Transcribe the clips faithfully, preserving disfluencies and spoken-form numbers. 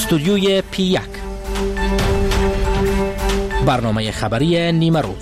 استودیوی پی یک، برنامه خبری نیمه روز.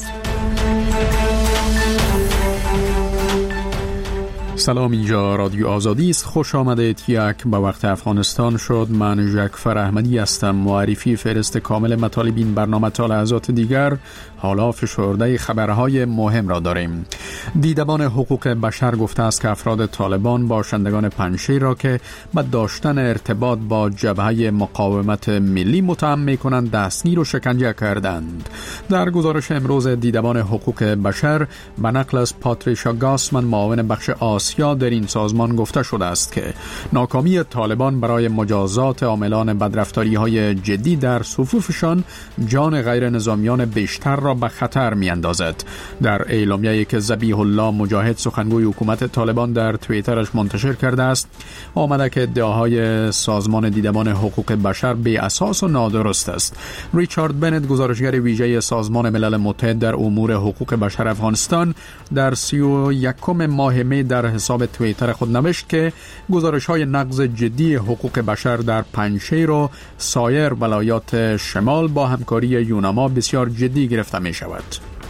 سلام، اینجا رادیو آزادی است. خوش آمدید. یک به وقت افغانستان شد. من ژکفر احمدی هستم. معرفی فهرست کامل مطالب این برنامه تا لحظات دیگر. حالا فشرده خبرهای مهم را داریم. دیدبان حقوق بشر گفته است که افراد طالبان باشندگان پنجشیر را که با داشتن ارتباط با جبهه مقاومت ملی متهم می‌کنند دستگیر و شکنجه کردند. در گزارش امروز دیدبان حقوق بشر به نقل از پاتریشا گاسمن، معاون بخش آسیا در این سازمان، گفته شده است که ناکامی طالبان برای مجازات عاملان بدرفتاری‌های جدی در صفوفشان جان غیر نظامیان بیشتر را به خطر می‌اندازد. در اعلامیه‌ای که ذبیح الله مجاهد، سخنگوی حکومت طالبان، در توییترش منتشر کرده است، آمده که ادعاهای سازمان دیدبان حقوق بشر بی اساس و نادرست است. ریچارد بنت، گزارشگر ویژه سازمان ملل متحد در امور حقوق بشر افغانستان، در سی و یکم ماه می در حساب توییتر خود نوشت که گزارش‌های نقض جدی حقوق بشر در پنجشیر و سایر ولایات شمال با همکاری یوناما بسیار جدی گرفته می شود.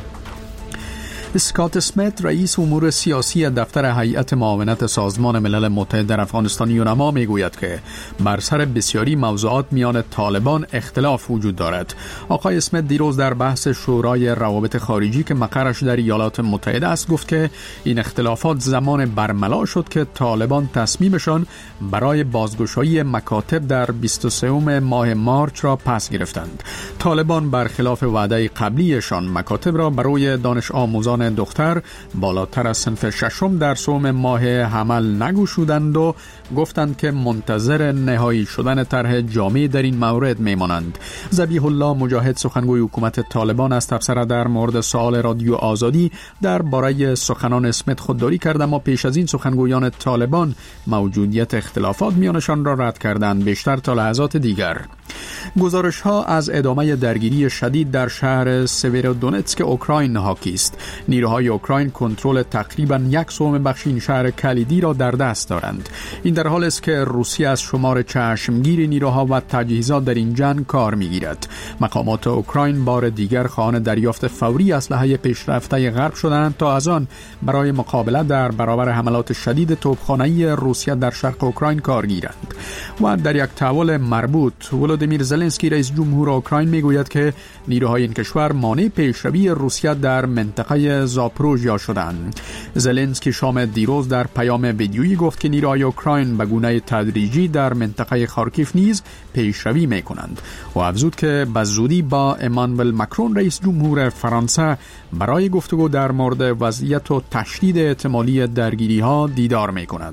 اسکات اسمیت، رئیس امور سیاسی دفتر هیئت معاونت سازمان ملل متحد در افغانستان یوناما، میگوید که بر سر بسیاری موضوعات میان طالبان اختلاف وجود دارد. آقای اسمیت دیروز در بحث شورای روابط خارجی که مقرش در ایالات متحده است گفت که این اختلافات زمان برملا شد که طالبان تصمیمشان برای بازگشایی مکاتب در بیست و سوم ماه مارچ را پس گرفتند. طالبان برخلاف وعده قبلیشان مکاتب را برای دانش آموزان دختر بالاتر از صنف ششم در سوم ماه حمل نگشودند و گفتند که منتظر نهایی شدن طرح جامع در این مورد میمانند. ذبیح الله مجاهد، سخنگوی حکومت طالبان، از تبصره در مورد سوال رادیو آزادی درباره سخنان اسمیت خودداری کرد، اما پیش از این سخنگویان طالبان موجودیت اختلافات میانشان را رد کردند. بیشتر تا لحظات دیگر. گزارش ها از ادامه درگیری شدید در شهر سویرودونتسک اوکراین حاکی است. نیروهای اوکراین کنترل تقریباً یک سوم بخش این شهر کلیدی را در دست دارند. این در حالی است که روسیه از شمار چشمگیر نیروها و تجهیزات در این جنگ کار می‌گیرد. مقامات اوکراین بار دیگر خواهان دریافت فوری اسلحه پیشرفته غرب شدند تا از آن برای مقابله در برابر حملات شدید توپخانه‌ای روسیه در شرق اوکراین کار گیرند. و در یک تحول مربوط، ولودیمیر زلنسکی، رئیس جمهور اوکراین، میگوید که نیروهای این کشور مانع پیشروی روسیه در منطقه زاپروژیا شدند. زلنسکی شام دیروز در پیام ویدیویی گفت که نیروهای اوکراین به گونه تدریجی در منطقه خارکیف نیز پیشروی میکنند و افزود که به زودی با امانوئل مکرون، رئیس جمهور فرانسه، برای گفتگو در مورد وضعیت و تشدید احتمالی درگیری ها دیدار میکند.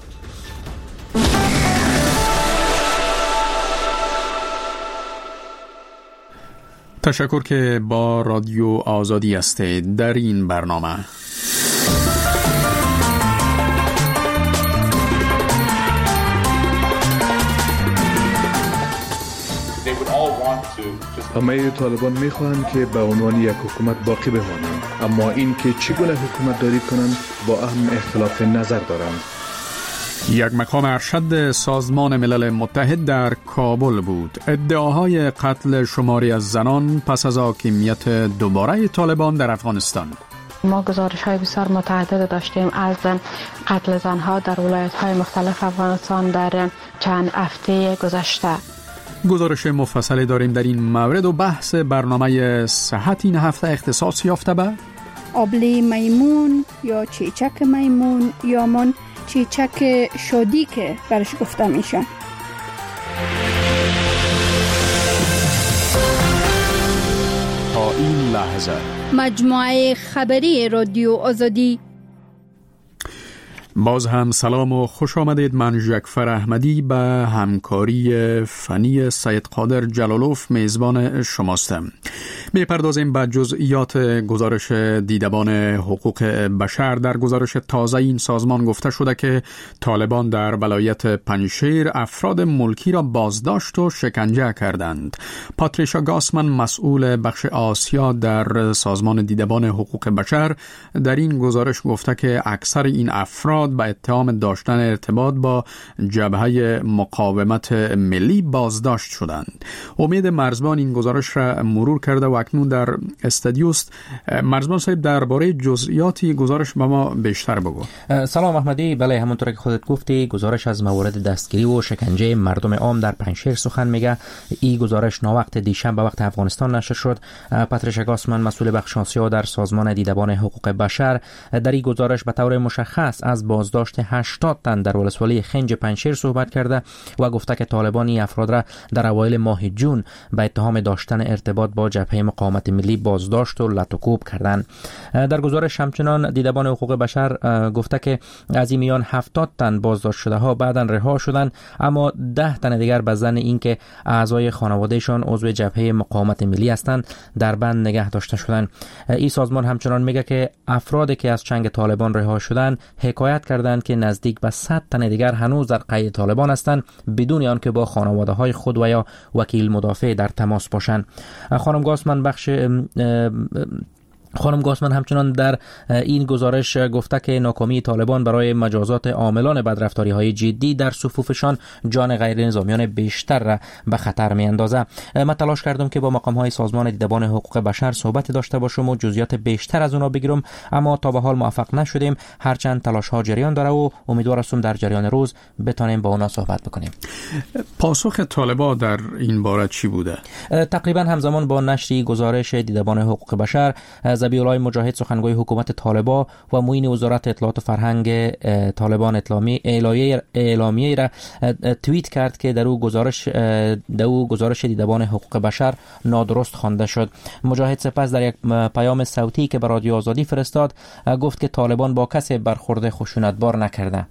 تشکر که با رادیو آزادی هستید. در این برنامه همه طالبان میخواهند که به عنوان یک حکومت باقی بمانند، اما این که چگونه حکومت داری کنند با اهم اختلاف نظر دارند. یک مقام ارشد سازمان ملل متحد در کابل بود. ادعاهای قتل شماری از زنان پس از حاکمیت دوباره طالبان در افغانستان. ما گزارش های بسیار متعدد داشتیم از قتل زنها در ولایت های مختلف افغانستان در چند هفته گذشته. گزارش مفصلی داریم در این مورد و بحث برنامه صحت این هفته اختصاص یافته به آبله میمون یا چیچک میمون یا من چیچک شادی که برش گفته میشه. تا این لحظه مجموعه خبری رادیو آزادی. باز هم سلام و خوش آمدید. من ژکفر احمدی به همکاری فنی سید قادر جلالوف میزبان شماستم. میپردازیم به جزئیات گزارش دیدبان حقوق بشر. در گزارش تازه این سازمان گفته شده که طالبان در ولایت پنجشیر افراد ملکی را بازداشت و شکنجه کردند. پاتریشا گاسمن، مسئول بخش آسیا در سازمان دیدبان حقوق بشر، در این گزارش گفته که اکثر این افراد افراد به اتهام داشتن ارتباط با جبهه مقاومت ملی بازداشت شدند. امید مرزبان این گزارش را مرور کرده و اکنون در استودیوست. مرزبان صاحب، درباره جزئیاتی گزارش به ما بیشتر بگو. سلام احمدی. بله، همونطور که خودت گفتی گزارش از موارد دستگیری و شکنجه مردم عام در پنجشیر سخن میگه. این گزارش ناوقت دیشب به وقت افغانستان نشر شد. پاتریشیا گاسمن، مسئول بخش آسیا در سازمان دیدبان حقوق بشر، در این گزارش به طور مشخص از بازداشت هشتاد تن در ولسوالی خنج پنجشیر صحبت کرده و گفته که طالبان این افراد را در اوایل ماه جون به اتهام داشتن ارتباط با جبهه مقاومت ملی بازداشت و لطوکوب کردند. در گزارش همچنان دیدبان حقوق بشر گفته که از این میان هفتاد تن بازداشت شده ها بعداً رها شدند، اما ده تن دیگر به ظن اینکه اعضای خانوادهشان عضو جبهه مقاومت ملی هستند در بند نگه داشته شدند. این سازمان همچنان میگه که افرادی که از چنگ طالبان رها شدند حکایت کردند که نزدیک به صد تن دیگر هنوز در قید طالبان هستند بدون آنکه با خانواده های خود و یا وکیل مدافع در تماس باشند. خانم گاسمن بخش خانم گاسمن همچنان در این گزارش گفته که ناکامی طالبان برای مجازات عاملان بدرفتاری های جدی در صفوفشان جان غیر نظامیان بیشتر را به خطر می اندازه. من تلاش کردم که با مقام های سازمان دیدبان حقوق بشر صحبت داشته باشم و جزئیات بیشتر از اونا بگیرم، اما تا به حال موفق نشدیم. هرچند تلاش ها جریان داره و امیدوار هستم در جریان روز بتونیم با اونا صحبت بکنیم. پاسخ طالبان در این باره چی بوده؟ تقریبا همزمان با نشر گزارش دیدبان حقوق بشر، ذبیح‌الله مجاهد سخنگوی حکومت طالبان و معین وزارت اطلاعات و فرهنگ طالبان اطلامی اعلامیه اعلامیه را توییت کرد که در او گزارش در او گزارش دیدبان حقوق بشر نادرست خوانده شد. مجاهد سپس در یک پیام صوتی که به رادیو آزادی فرستاد گفت که طالبان با کسی برخورد خشونتبار نکرده.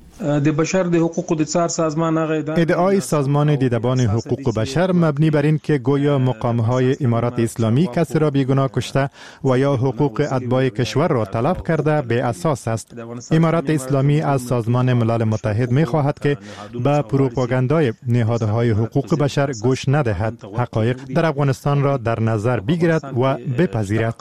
ادعای سازمان دیدبان حقوق بشر مبنی بر این که گویا مقام‌های امارات اسلامی کسی را بیگناه کشته و یا حقوق اتباع کشور را طلب کرده به اساس است. امارات اسلامی از سازمان ملل متحد می‌خواهد که به پروپاگاندای نهادهای حقوق بشر گوش ندهد، حقایق در افغانستان را در نظر بگیرد و بپذیرد.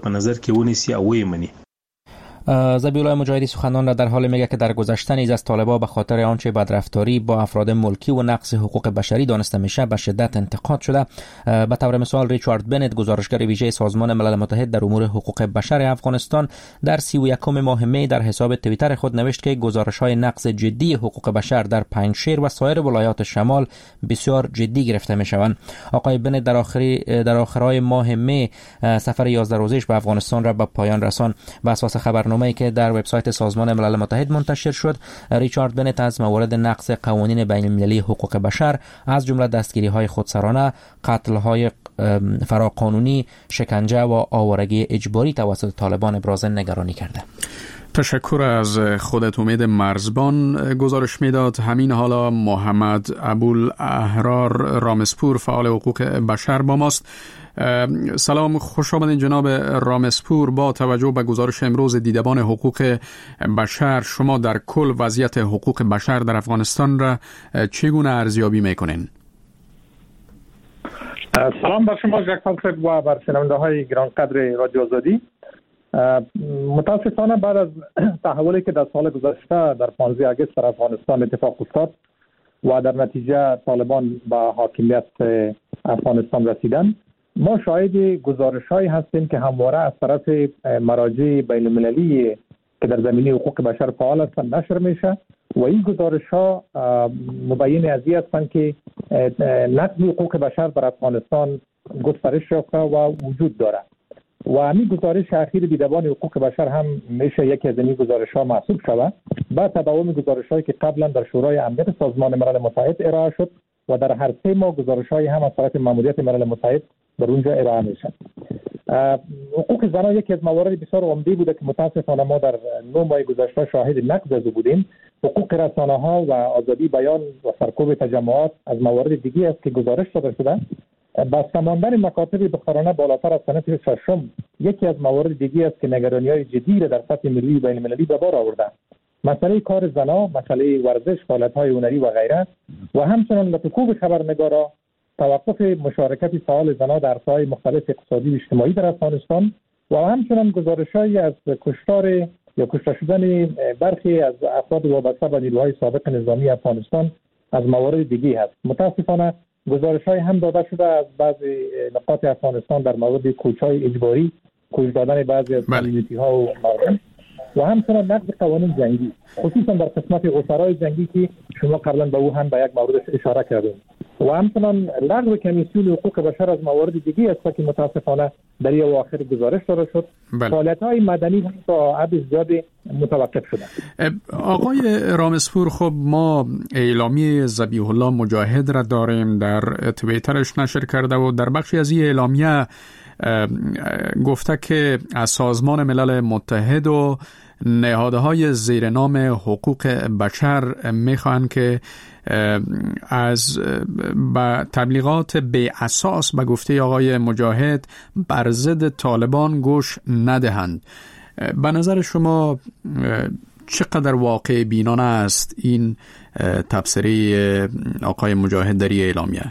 ذبیح‌الله مجاهدی سخنان را در حال میگه که در گذشته نیز از طالبان به خاطر آنچه بدرفتاری با افراد ملکی و نقض حقوق بشری دانسته میشه به شدت انتقاد شده. به طور مثال ریچارد بنت، گزارشگر ویژه سازمان ملل متحد در امور حقوق بشر افغانستان، در سی و یکم ماه می در حساب توییتر خود نوشت که گزارش‌های نقض جدی حقوق بشر در پنجشیر و سایر ولایات شمال بسیار جدی گرفته میشوند. آقای بنت در آخری در آخرای ماه می سفر یازده روزه‌اش به افغانستان را به پایان رساند. بر اساس خبرنامه ای که در وبسایت سازمان ملل متحد منتشر شد، ریچارد بنت از موارد نقض قوانین بین المللی حقوق بشر از جمله دستگیری‌های خودسرانه، قتل‌های فراقانونی، شکنجه و آوارگی اجباری توسط طالبان ابراز نگرانی کرده. تشکر از خودت امید مرزبان. گزارش میداد همین حالا محمد ابوالاحرار رامسپور، فعال حقوق بشر با ماست. سلام، خوش آمدین جناب رامسپور. با توجه به گزارش امروز دیدبان حقوق بشر، شما در کل وضعیت حقوق بشر در افغانستان را چگونه ارزیابی میکنین؟ سلام بر شما جکسان صاحب و بر شنونده های گرانقدر رادیو آزادی. متاسفانه بعد از تحولی که در سال گذشته در پانزده آگوست در افغانستان اتفاق افتاد و در نتیجه طالبان به حاکمیت افغانستان رسیدن، ما شاهد گزارش‌هایی هستیم که همواره از طرف مراجع بین‌المللی که در زمینه حقوق بشر فعال هستند نشر میشه و این گزارش‌ها مبین از این هستند که نقض حقوق بشر در افغانستان گسترش یافته و وجود دارد و همین گزارش اخیر دیدبان حقوق بشر هم میشه یکی از این گزارش‌ها محسوب شود با تداوم گزارش‌هایی که قبلا در شورای امنیت سازمان ملل متحد ارائه شد و در هر سه ماه گزارش‌هایی هم از طرف ماموریت ملل متحد در اونجا ارائه میشن. حقوق زنان یکی از موارد بسیار عمده بوده که متاسفانه ما در نه ماه گذشته شاهد نقض از بودیم. حقوق رسانه‌ها و آزادی بیان و سرکوب تجمعات از موارد دیگه است که گزارش داده شده. با سماندن مکاتب دخترانه بالاتر از سنت ششم یکی از موارد دیگه است که نگرانی‌های جدی را در سطح ملی و بین‌المللی به بار آورده. مسئله کار زنان، مسئله ورزش، فعالیت‌های هنری و غیره و همچنین لطکوب خبرنگارا، توقف مشارکت فعال زنان در عرصه‌های مختلف اقتصادی و اجتماعی در افغانستان و همچنین گزارش‌هایی از کشتار یا کشته شدن برخی از افراد وابسته به نیروهای سابق نظامی افغانستان از موارد دیگه هست. متاسفانه گزارش‌های هم داده شده از بعضی نقاط افغانستان در مورد کوچ‌های اجباری، کوچ دادن بعضی از کمیونیتی‌ها و مردم و همچنین نقض قوانین جنگی، خصوصا در قسمت اسرای جنگی که شما قبلا به او هم به یک مورد اشاره کردیم، و همچنین لغو کمیسیون حقوق بشر از موارد دیگه است که متاسفانه در این اواخر گزارش داده شد. فعالیت‌های مدنی هم تا حد زیادی متوقف شده. آقای رامسپور، خب ما اعلامیه ذبیح الله مجاهد را داریم، در توییترش نشر کرده و در بخشی از این اعلامیه گفته که از سازمان ملل متحد و نهادهای زیر نام حقوق بشر میخوان که از با تبلیغات بی اساس به گفته آقای مجاهد بر ضد طالبان گوش ندهند. به نظر شما چقدر واقع بینانه است این تبصره آقای مجاهد در اعلامیه؟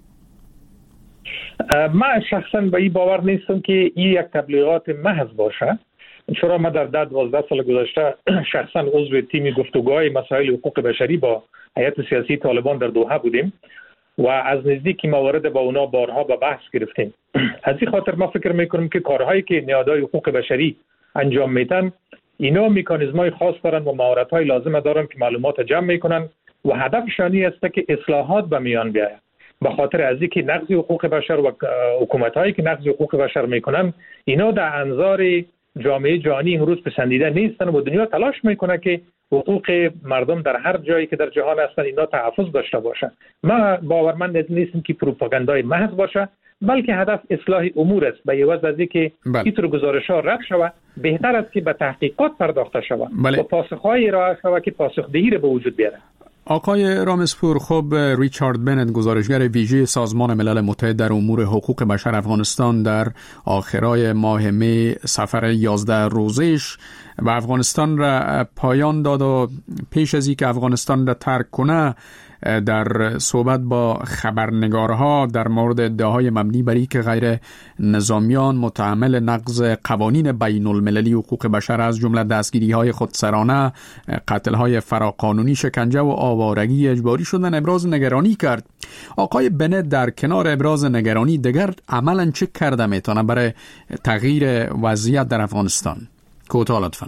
من شخصا به این باور نیستم که این یک تبلیغات محض باشه، چرا ما در ده دوازده سال گذشته شخصا عضو تیم گفتگوهای مسائل حقوق بشری با هیئت سیاسی طالبان در دوحه بودیم و از نزدیک موارد با اونا بارها به بحث گرفتیم. از این خاطر ما فکر میکنم که کارهایی که نهادهای حقوق بشری انجام میدن اینا مکانیزم‌های خاص دارن و مهارت‌های لازم دارن که معلومات جمع میکنن و هدفشانی است که اصلاحات به میان بیاید. به خاطر از اینکه نقض حقوق بشر و حکومت‌هایی که نقض حقوق بشر میکنن اینا در انظار جامعه جهانی امروز پسندیده نیستن و دنیا تلاش میکنه که حقوق مردم در هر جایی که در جهان هستن اینا تحفظ داشته باشه. ما باورمند نیستیم که پروپاگاندای محض باشه، بلکه هدف اصلاح امور است. به عوض از اینکه اینطور گزارش‌ها رد شود، بهتر است که به تحقیقات پرداخته شود و پاسخ‌های ارائه شود که پاسخدهی را به وجود بیاره. آقای رامسپور، خب ریچارد بنت، گزارشگر ویژه سازمان ملل متحد در امور حقوق بشر افغانستان، در آخرای ماه می سفر یازده روزش و افغانستان را پایان داد و پیش از اینکه افغانستان را ترک کنه در صحبت با خبرنگارها در مورد ادعاهای مبنی بر اینکه غیر نظامیان متحمل نقض قوانین بین المللی حقوق بشر از جمله دستگیری‌های خودسرانه، قتل‌های فراقانونی، شکنجه و آوارگی اجباری شدن ابراز نگرانی کرد. آقای بنت در کنار ابراز نگرانی دیگر عملاً چه کرده میتونه برای تغییر وضعیت در افغانستان؟ کوتاه لطفاً.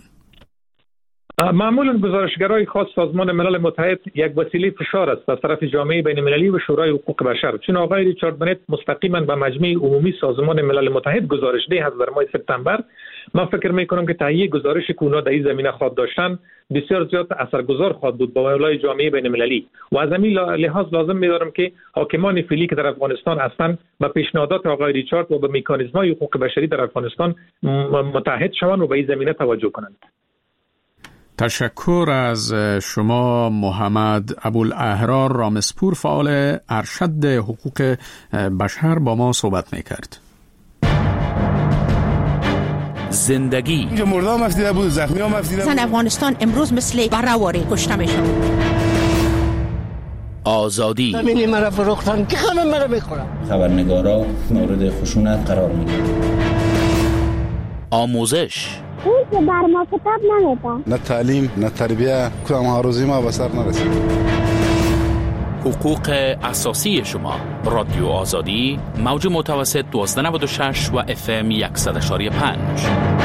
معمولا گزارشگرای خاص سازمان ملل متحد یک وسیله فشار است از طرف جامعه بین المللی و شورای حقوق بشر. چون آقای ریچارد بنت مستقیما به مجمع عمومی سازمان ملل متحد گزارش ده از در ماه سپتامبر، من فکر میکنم که تهیه گزارش که اونا در این زمینه خواهد داشتن بسیار زیاد اثرگذار خواهد بود با مولای جامعه بین المللی و از همین لحاظ لازم می‌دارم که حاکمان فعلی که در افغانستان هستند با پیشنهادات آقای ریچارد و به مکانیزم‌های حقوق بشری در افغانستان متحد شوند و به این زمینه توجه کنند. تشکر از شما محمد ابوالاحرار رامسپور، فعال ارشد حقوق بشر، با ما صحبت میکرد. زندگی مردم مفیده بود، زخمی ها مفیده بود. زن افغانستان امروز مثل برهواری کشته میشن. آزادی همینی مرا فروختن که همه مرا میخورن. خبرنگارا مورد خشونت قرار میگیرن. آموزش اون که بر ما کتاب نمیدن. نه تعلیم نه تربیه، کدام ها روزی ما به سر نرسید. حقوق اساسی شما. رادیو آزادی، موج متوسط دوازده نود و شش و اف ام صد و یک و پنج.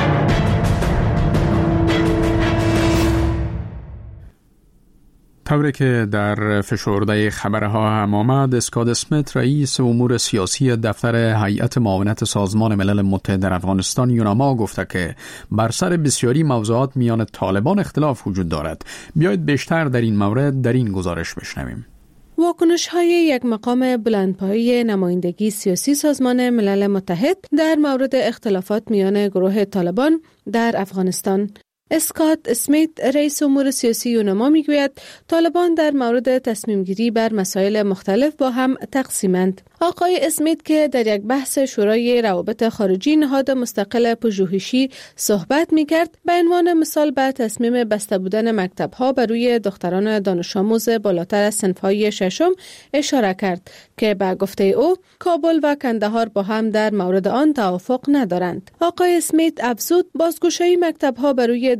طوری که در فشرده خبرها هم آمد، اسکات اسمیت، رئیس امور سیاسی دفتر هیئت معاونت سازمان ملل متحد در افغانستان یوناما، گفته که بر سر بسیاری موضوعات میان طالبان اختلاف وجود دارد. بیایید بیشتر در این مورد در این گزارش بشنویم. واکنش های یک مقام بلندپایه نمایندگی سیاسی سازمان ملل متحد در مورد اختلافات میان گروه طالبان در افغانستان. اسکات اسمیت، رئیس امور سیاسی یوناما، میگوید طالبان در مورد تصمیم گیری بر مسائل مختلف با هم تقسیمند. آقای اسمیت که در یک بحث شورای روابط خارجی نهاد مستقل پژوهشی صحبت میکرد، به عنوان مثال به تصمیم بسته بودن مکتب‌ها بر روی دختران دانش آموز بالاتر از صنف‌های ششم اشاره کرد که به گفته او کابل و کندهار با هم در مورد آن توافق ندارند. آقای اسمیت افزود بازگشایی مکتب‌ها بر روی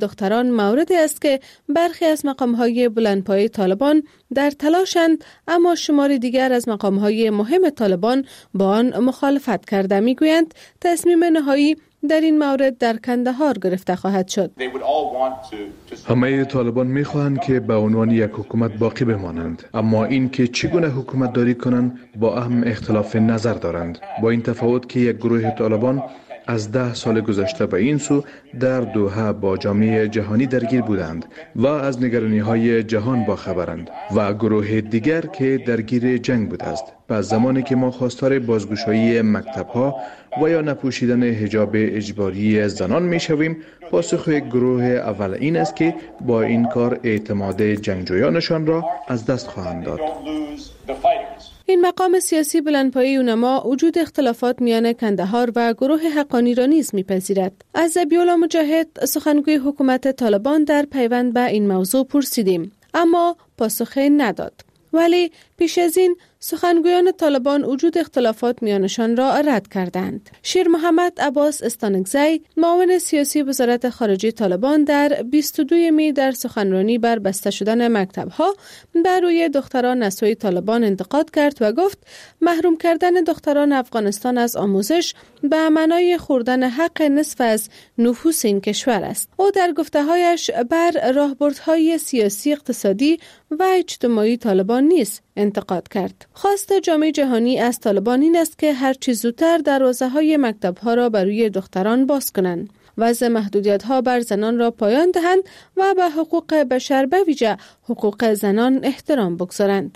دختران موردی است که برخی از مقام‌های بلندپایه طالبان در تلاشند، اما شماری دیگر از مقام‌های مهم طالبان با آن مخالفت کرده. می‌گویند تصمیم نهایی در این مورد در کندهار گرفته خواهد شد. همه طالبان میخواهند که به عنوان یک حکومت باقی بمانند، اما این که چگونه حکومت داری کنند با اهم اختلاف نظر دارند، با این تفاوت که یک گروه طالبان از ده سال گذشته به این سو در دوحه با جامعه جهانی درگیر بودند و از نگرانی های جهان باخبرند و گروه دیگر که درگیر جنگ بوده است. پس زمانی که ما خواستار بازگشایی مکتب ها و یا نپوشیدن حجاب اجباری زنان می شویم، پاسخ یک گروه اول این است که با این کار اعتماد جنگجویانشان را از دست خواهند داد. این مقام سیاسی بلندپایه اونما وجود اختلافات میان کندهار و گروه حقانی را نیز میپذیرد. از ذبیح‌الله مجاهد سخنگوی حکومت طالبان در پیوند به این موضوع پرسیدیم، اما پاسخی نداد. ولی پیش از این سخنگویان طالبان وجود اختلافات میانشان را رد کردند. شیر محمد عباس استانکزی، معاون سیاسی وزارت خارجه طالبان، در بیست و دوم می در سخنرانی بر بسته شدن مکتب‌ها بر روی دختران از سوی طالبان انتقاد کرد و گفت محروم کردن دختران افغانستان از آموزش به معنای خوردن حق نصف از نفوس این کشور است. او در گفته‌هایش بر راهبردهای سیاسی، اقتصادی و اجتماعی طالبان نیز انتقاد کرد. خواست جامعه جهانی از طالبان این است که هر چه زودتر دروازه‌های مکتب‌ها را برای دختران باز کنند، وضع محدودیت‌ها بر زنان را پایان دهند و به حقوق بشر به ویژه حقوق زنان احترام بگذارند.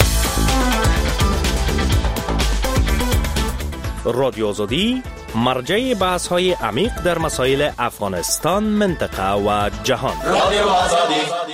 رادیو آزادی مرجع بحث‌های عمیق در مسائل افغانستان، منطقه و جهان. رادیو آزادی.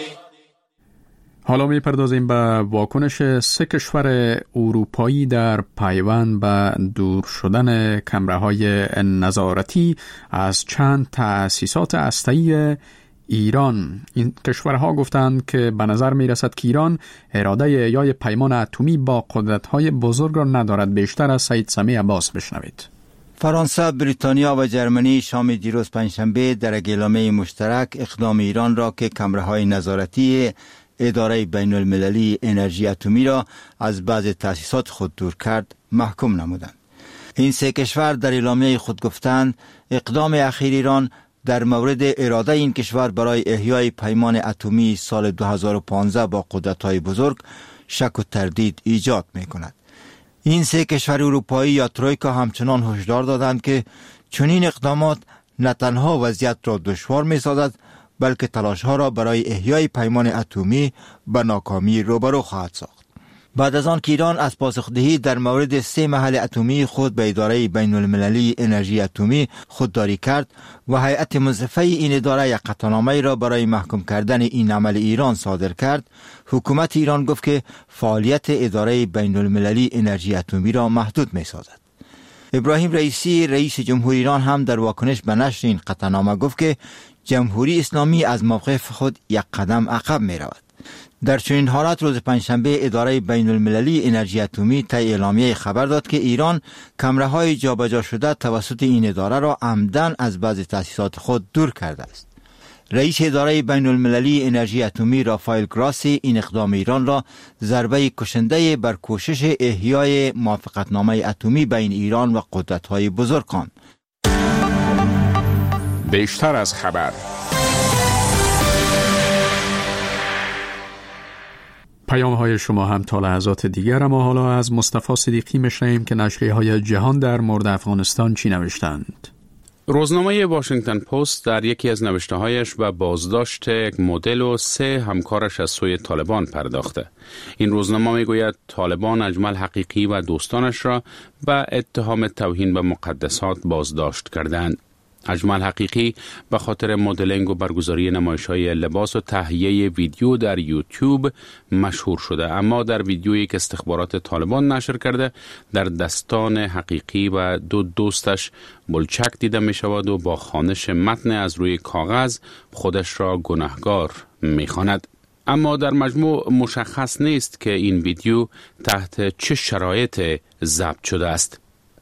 حالا می پردازیم به واکنش سه کشور اروپایی در پیوند به دور شدن کمره‌های نظارتی از چند تأسیسات هسته‌ای ایران. این کشورها گفتند که به نظر می رسد که ایران اراده احیای پیمان اتمی با قدرت‌های بزرگ را ندارد. بیشتر از سید سمیع عباس بشنوید. فرانسه، بریتانیا و جرمنی شام دیروز پنجشنبه در یک اعلامیه مشترک اقدام ایران را که کمره‌های نظارتی اداره بین المللی انرژی اتمی را از بعض تأسیسات خود دور کرد محکوم نمودند. این سه کشور در اعلامیه خود گفتند اقدام اخیر ایران در مورد اراده این کشور برای احیای پیمان اتمی سال دو هزار و پانزده با قدرت‌های بزرگ شک و تردید ایجاد می‌کند. این سه کشور اروپایی یا ترویکا همچنان هشدار دادند که چنین اقدامات نه تنها وضعیت را دشوار می‌سازد، بلکه تلاش‌ها را برای احیای پیمان اتمی به ناکامی روبرو خواهد ساخت. بعد از آن که ایران از پاسخدهی در مورد سه محل اتمی خود به اداره بین المللی انرژی اتمی خودداری کرد و هیئت منصفه این اداره یک قطعنامه را برای محکوم کردن این عمل ایران صادر کرد، حکومت ایران گفت که فعالیت اداره بین المللی انرژی اتمی را محدود می سازد. ابراهیم رئیسی، رئیس جمهوری ایران، هم در واکنش به نشر این قطعنامه گفت که جمهوری اسلامی از موقف خود یک قدم عقب می رود. در چنین حالت روز پنجشنبه اداره بین المللی انرژی اتمی طی اعلامیه خبر داد که ایران کمره‌های جابجا شده توسط این اداره را عمدن از بعضی تأسیسات خود دور کرده است. رئیس اداره بین المللی انرژی اتمی رافائل گراسی این اقدام ایران را ضربه کشنده بر کوشش احیای موافقتنامه اتمی بین ایران و قدرت‌های بزرگ خواند. بیشتر از خبر. پیام های شما هم تا لحظات دیگر، اما حالا از مصطفی صدیقی میشنویم که نشریه های جهان در مورد افغانستان چی نوشتند. روزنامه واشنگتن پست در یکی از نوشته‌هایش به بازداشت یک مدل و سه همکارش از سوی طالبان پرداخته. این روزنامه میگوید طالبان اجمل حقیقی و دوستانش را به اتهام توهین به مقدسات بازداشت کردند. اجمل حقیقی به خاطر مدلینگ و برگزاری نمایش‌های لباس و تهیه ویدیو در یوتیوب مشهور شده، اما در ویدیویی که استخبارات طالبان نشر کرده در دستان حقیقی و دو دوستش بلچک دیده می شود و با خوانش متن از روی کاغذ خودش را گناهکار می خواند. اما در مجموع مشخص نیست که این ویدیو تحت چه شرایط ضبط شده است.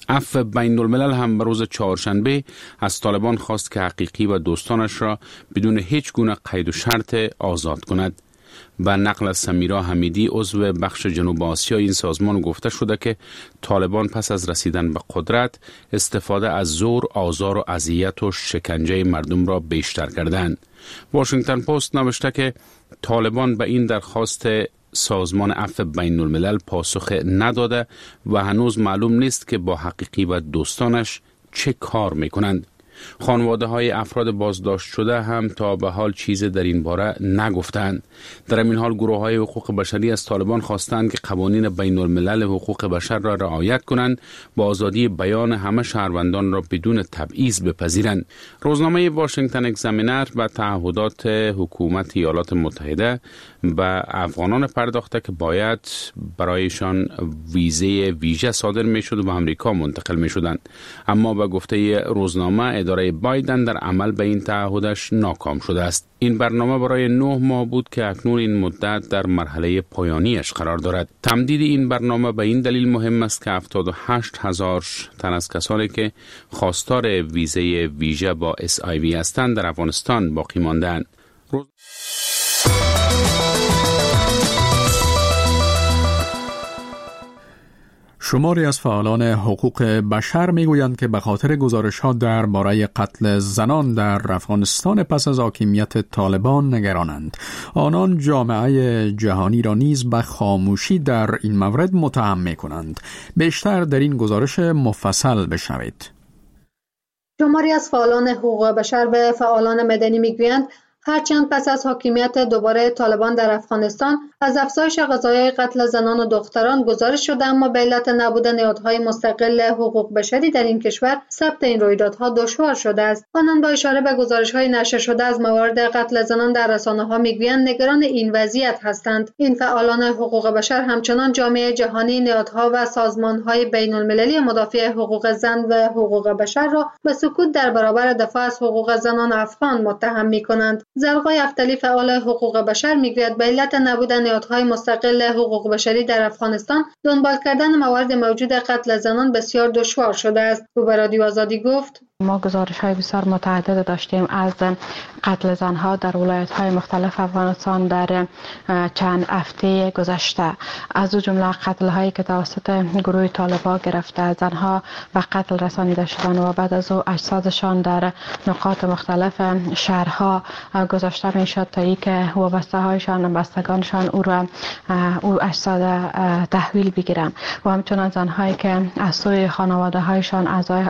عفو بین الملل هم به روز چهارشنبه از طالبان خواست که حقیقی و دوستانش را بدون هیچ گونه قید و شرط آزاد کند. به نقل از سمیرا حمیدی عضو بخش جنوب آسیا این سازمان گفته شده که طالبان پس از رسیدن به قدرت استفاده از زور، آزار و اذیت و شکنجه مردم را بیشتر کردند. واشنگتن پست نوشته که طالبان به این درخواست سازمان عفو بین الملل پاسخ نداده و هنوز معلوم نیست که با حقیقی و دوستانش چه کار میکنند. خانواده های افراد بازداشت شده هم تا به حال چیز در این باره نگفتند. در این حال گروه های حقوق بشری از طالبان خواستند که قوانین بین الملل حقوق بشر را رعایت کنند، با آزادی بیان همه شهروندان را بدون تبعیض بپذیرند. روزنامه واشنگتن اگزامینر به تعهدات حکومت ایالات متحده به افغانان پرداخته که باید برایشان ویزه ویژه صادر می شد و به امریکا منتقل می شدند، اما به گفته روزنامه اداره بایدن در عمل به این تعهدش ناکام شده است. این برنامه برای نه ماه بود که اکنون این مدت در مرحله پایانیش قرار دارد. تمدید این برنامه به این دلیل مهم است که هفتاد و هشت هزار تن از کسانی که خواستار ویزه ویژه با اس آی وی هستند در افغانستان باقی ماندند. روز... شماری از فعالان حقوق بشر میگویند که به خاطر گزارش‌ها درباره قتل زنان در افغانستان پس از حاکمیت طالبان نگرانند. آنان جامعه جهانی را نیز به خاموشی در این مورد متهم می‌کنند. بیشتر در این گزارش مفصل بشنوید. شماری از فعالان حقوق بشر و فعالان مدنی میگویند هرچند پس از حاکمیت دوباره طالبان در افغانستان از افزایش قضایای قتل زنان و دختران گزارش شده، اما به علت نبود نهادهای مستقل حقوق بشری در این کشور ثبت این رویدادها دشوار شده است. آنان با اشاره به گزارش‌های نشر شده از موارد قتل زنان در رسانه‌ها میگویند نگران این وضعیت هستند. این فعالان حقوق بشر همچنان جامعه جهانی، نهادها و سازمان‌های بین‌المللی مدافع حقوق زن و حقوق بشر را به سکوت در برابر دفاع از حقوق زنان افغان متهم می‌کنند. زرقای افتلی فعال حقوق بشر میگوید به علت نبود نهادهای مستقل حقوق بشری در افغانستان دنبال کردن موارد موجود قتل زنان بسیار دشوار شده است. او به رادیو آزادی گفت: ما گزارش‌های بسیار متعدد داشتیم از قتل زنها در ولایت‌های مختلف افغانستان در چند هفته گذشته، از او جمله قتل‌هایی که توسط گروه طالبان گرفته زنها و قتل رسانیده شدن و بعد از او اجسادشان در نقاط مختلف شهرها گذاشته میشد تا اینکه وابسته‌هایشان بستگانشان او را او اجساد تحویل بگیرند و همچنین زنهایی که از سوی خانواده‌هایشان اعضای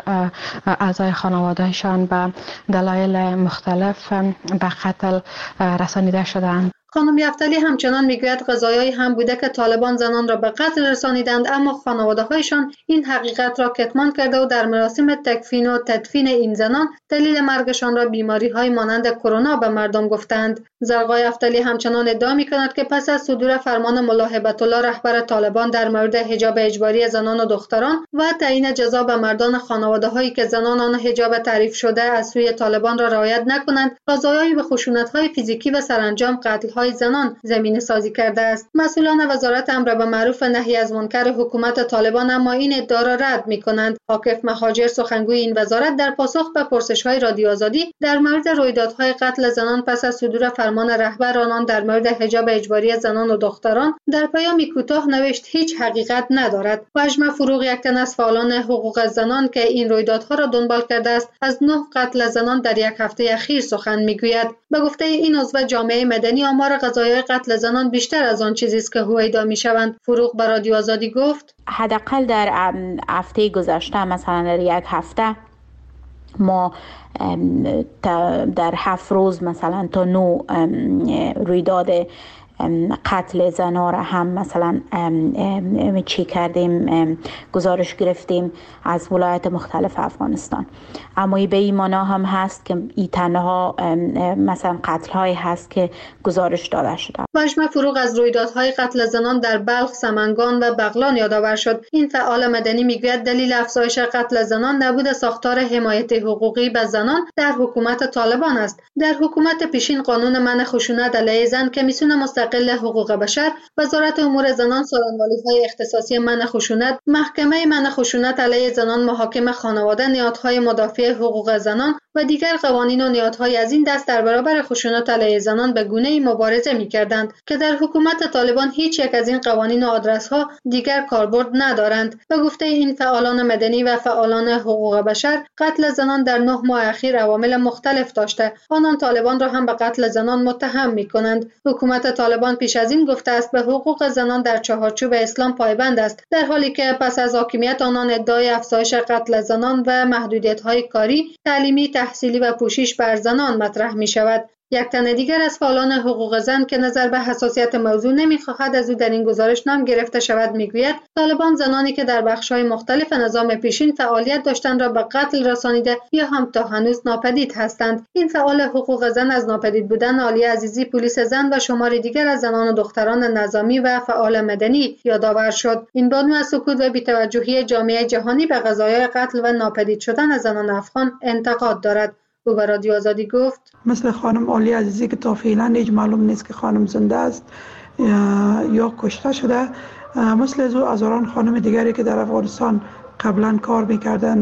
اعضای خانواده‌شان به دلایل مختلف به قتل رسانیده شدند. خانم یفتلی همچنان میگوید قضایایی هم بوده که طالبان زنان را به قتل رسانیدند، اما خانواده‌هایشان این حقیقت را کتمان کرده و در مراسم تکفین و تدفین این زنان دلیل مرگشان را بیماری‌های مانند کرونا به مردم گفتند. زرقای یفتلی همچنان ادعا می‌کند که پس از صدور فرمان ملا هیبت الله رهبر طالبان در مورد حجاب اجباری زنان و دختران و تعیین جزا به مردان خانواده‌هایی که زنان آن حجاب تعریف شده از سوی طالبان را رعایت نکنند، قضایایی به خشونت‌های فیزیکی و سرانجام قتل های زنان زمینه سازی کرده است. مسئولان وزارت امر به معروف نهی از منکر حکومت طالبان اما این ادعا را رد می‌کنند. عاکف مهاجر سخنگوی این وزارت در پاسخ به پرسش‌های رادیو آزادی در مورد رویدادهای قتل زنان پس از صدور فرمان رهبر آنان در مورد حجاب اجباری زنان و دختران در پیامی کوتاه نوشت هیچ حقیقت ندارد. وجمه فروغ، یک تن از فعالان حقوق زنان که این رویدادها را دنبال کرده است، از نه قتل زنان در یک هفته اخیر سخن می‌گوید. به گفته این عضو جامعه مدنی آمار قضایای قتل زنان بیشتر از آن چیزی است که هویدا میشوند. فروغ به رادیو آزادی گفت: حداقل در هفته گذشته، مثلا در یک هفته ما در هفت روز مثلا تا نو رویداد قتل زنها را هم مثلا چی کردیم، گزارش گرفتیم از ولایت مختلف افغانستان. اما به این معنا هم هست که این تنها مثلا قتل های هست که گزارش داده شده. وجمه فروغ از رویدادهای قتل زنان در بلخ، سمنگان و بغلان یادآور شد. این فعال مدنی میگوید دلیل افزایش قتل زنان نبود ساختار حمایت حقوقی به زنان در حکومت طالبان است. در حکومت پیشین قانون منع خشونت علیه زن که میتونه مستقیم مستقل حقوق بشر، وزارت امور زنان، سالنوالی‌های اختصاصی منع خشونت، محکمه منع خشونت علیه زنان، محاکم خانواده، نهادهای مدافع حقوق زنان و دیگر قوانین و نهادهای از این دست در برابر خشونت علیه زنان به گونه‌ای مبارزه می‌کردند که در حکومت طالبان هیچ یک از این قوانین و آدرس‌ها دیگر کاربرد ندارند. به گفته این فعالان مدنی و فعالان حقوق بشر، قتل زنان در نه ماه اخیر عوامل مختلف داشته. آنان طالبان را هم به قتل زنان متهم می‌کنند. حکومت طالبان پیش از این گفته است به حقوق زنان در چهارچوب اسلام پایبند است، در حالی که پس از حاکمیت آنان ادعای افزایش قتل زنان و محدودیت‌های کاری، تعلیمی، تحصیلی و پوشش بر زنان مطرح می‌شود. یک تن دیگر از فعالان حقوق زن که نظر به حساسیت موضوع نمی‌خواهد از او در این گزارش نام گرفته شود میگوید طالبان زنانی که در بخش‌های مختلف نظام پیشین فعالیت داشتند را به قتل رسانیده یا هم تا هنوز ناپدید هستند. این فعال حقوق زن از ناپدید بودن عالیه عزیزی پلیس زن و شماری دیگر از زنان و دختران نظامی و فعال مدنی یادآور شد. این بانو از سکوت و بی‌توجهی جامعه جهانی به قضایای قتل و ناپدید شدن زنان افغان انتقاد دارد. او به رادیو آزادی گفت مثل خانم عالیه عزیزی که تا فعلا هیچ معلوم نیست که خانم زنده است یا کشته شده، مثل از هزاران خانم دیگری که در افغانستان قبلا کار میکردن،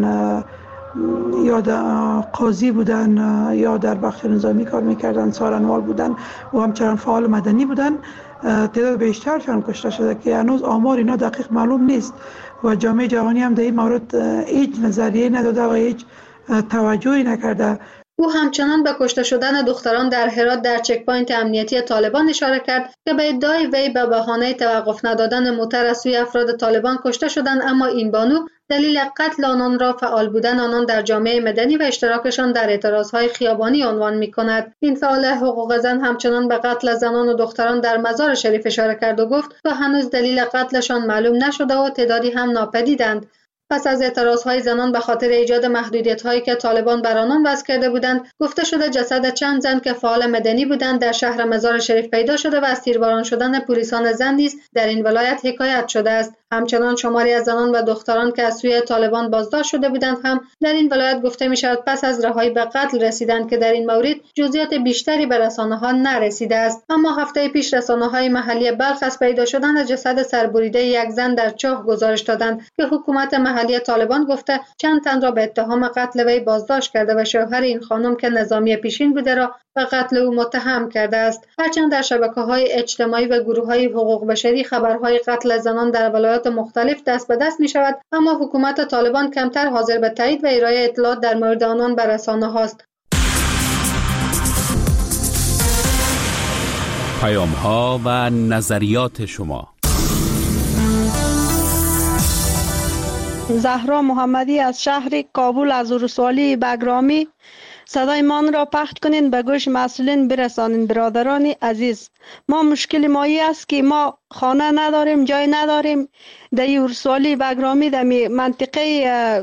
یا قاضی بودن یا در بخش نظامی کار میکردن، سالنوال بودن و همچنان فعال مدنی بودن، تعداد بیشترشان کشته شده که هنوز آمار اینا دقیق معلوم نیست و جامعه جهانی هم در این مورد هیچ نظریه نداده و هیچ توجهی نکرده. او همچنان به کشته شدن دختران در هرات در چک‌پوینت امنیتی طالبان اشاره کرد که به ادعای وی به بهانه توقف ندادن موتر از سوی افراد طالبان کشته شدند، اما این بانو دلیل قتل آنان را فعال بودن آنان در جامعه مدنی و اشتراکشان در اعتراضهای خیابانی عنوان می‌کند. این فعال حقوق زن همچنان به قتل زنان و دختران در مزار شریف اشاره کرد و گفت تا هنوز دلیل قتلشان معلوم نشده و تعدادی هم ناپدیدند. پس از اعتراضهای زنان به خاطر ایجاد محدودیت‌هایی که طالبان بر آنان وضع کرده بودند، گفته شده جسد چند زن که فعال مدنی بودند در شهر مزار شریف پیدا شده و از تیرباران شدن پلیسان زن نیز در این ولایت حکایت شده است. همچنان شماری از زنان و دختران که از سوی طالبان بازداشت شده بودند هم در این ولایت گفته می‌شود پس از رهایی به قتل رسیدند که در این مورد جزئیات بیشتری به رسانه‌ها نرسیده است. اما هفته پیش رسانه‌های محلی بلخ از پیدا شدن جسد سربریده یک زن در چاه گزارش دادند که حکومت محلی طالبان گفته چند تن را به اتهام قتل وی بازداشت کرده و شوهر این خانم که نظامی پیشین بوده را به قتل او متهم کرده است. هرچند در شبکه‌های اجتماعی و گروه‌های حقوق بشری خبرهای قتل زنان در ولایات مختلف دست به دست می‌شود، اما حکومت طالبان کمتر حاضر به تایید و ارائه اطلاعات در مورد آنان به رسانه‌هاست. پیام‌ها و نظریات شما. زهرا محمدی از شهر کابل از ولسوالی بگرامی، صدای من را پخش کنین به گوش مسئولین برسانین. برادران عزیز، ما مشکل مایی است که ما خانه نداریم، جای نداریم. در ولسوالی بگرامی در منطقه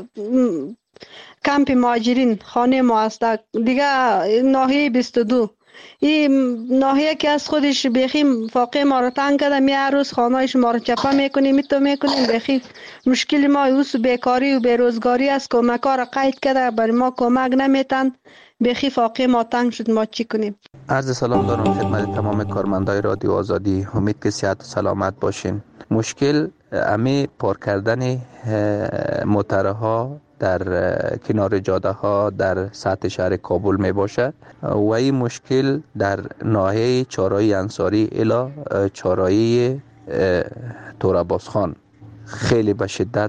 کمپ مهاجرین خانه ما است، دیگه ناحیه بیست و دو. این ناحیه که از خودش بخیم فاقه ما را تنگ کرده، می هر روز خانه‌اش ما را چپه میکنیم، میتو میکنیم. بخیم مشکل ما اوس بیکاری و بیروزگاری است، کمک‌ها را قید کرده برای ما کمک نمیتن. بخی فاقه ما تنگ شد، ما چی کنیم؟ عرض سلام دارم خدمت تمام کارمندای رادیو آزادی. امید که صحت و سلامت باشین. مشکل امی پارک کردن موترها در کنار جاده ها در سطح شهر کابل می باشد و این مشکل در ناحیه چهارراه انصاری الی چهارراه توراباس خان خیلی به شدت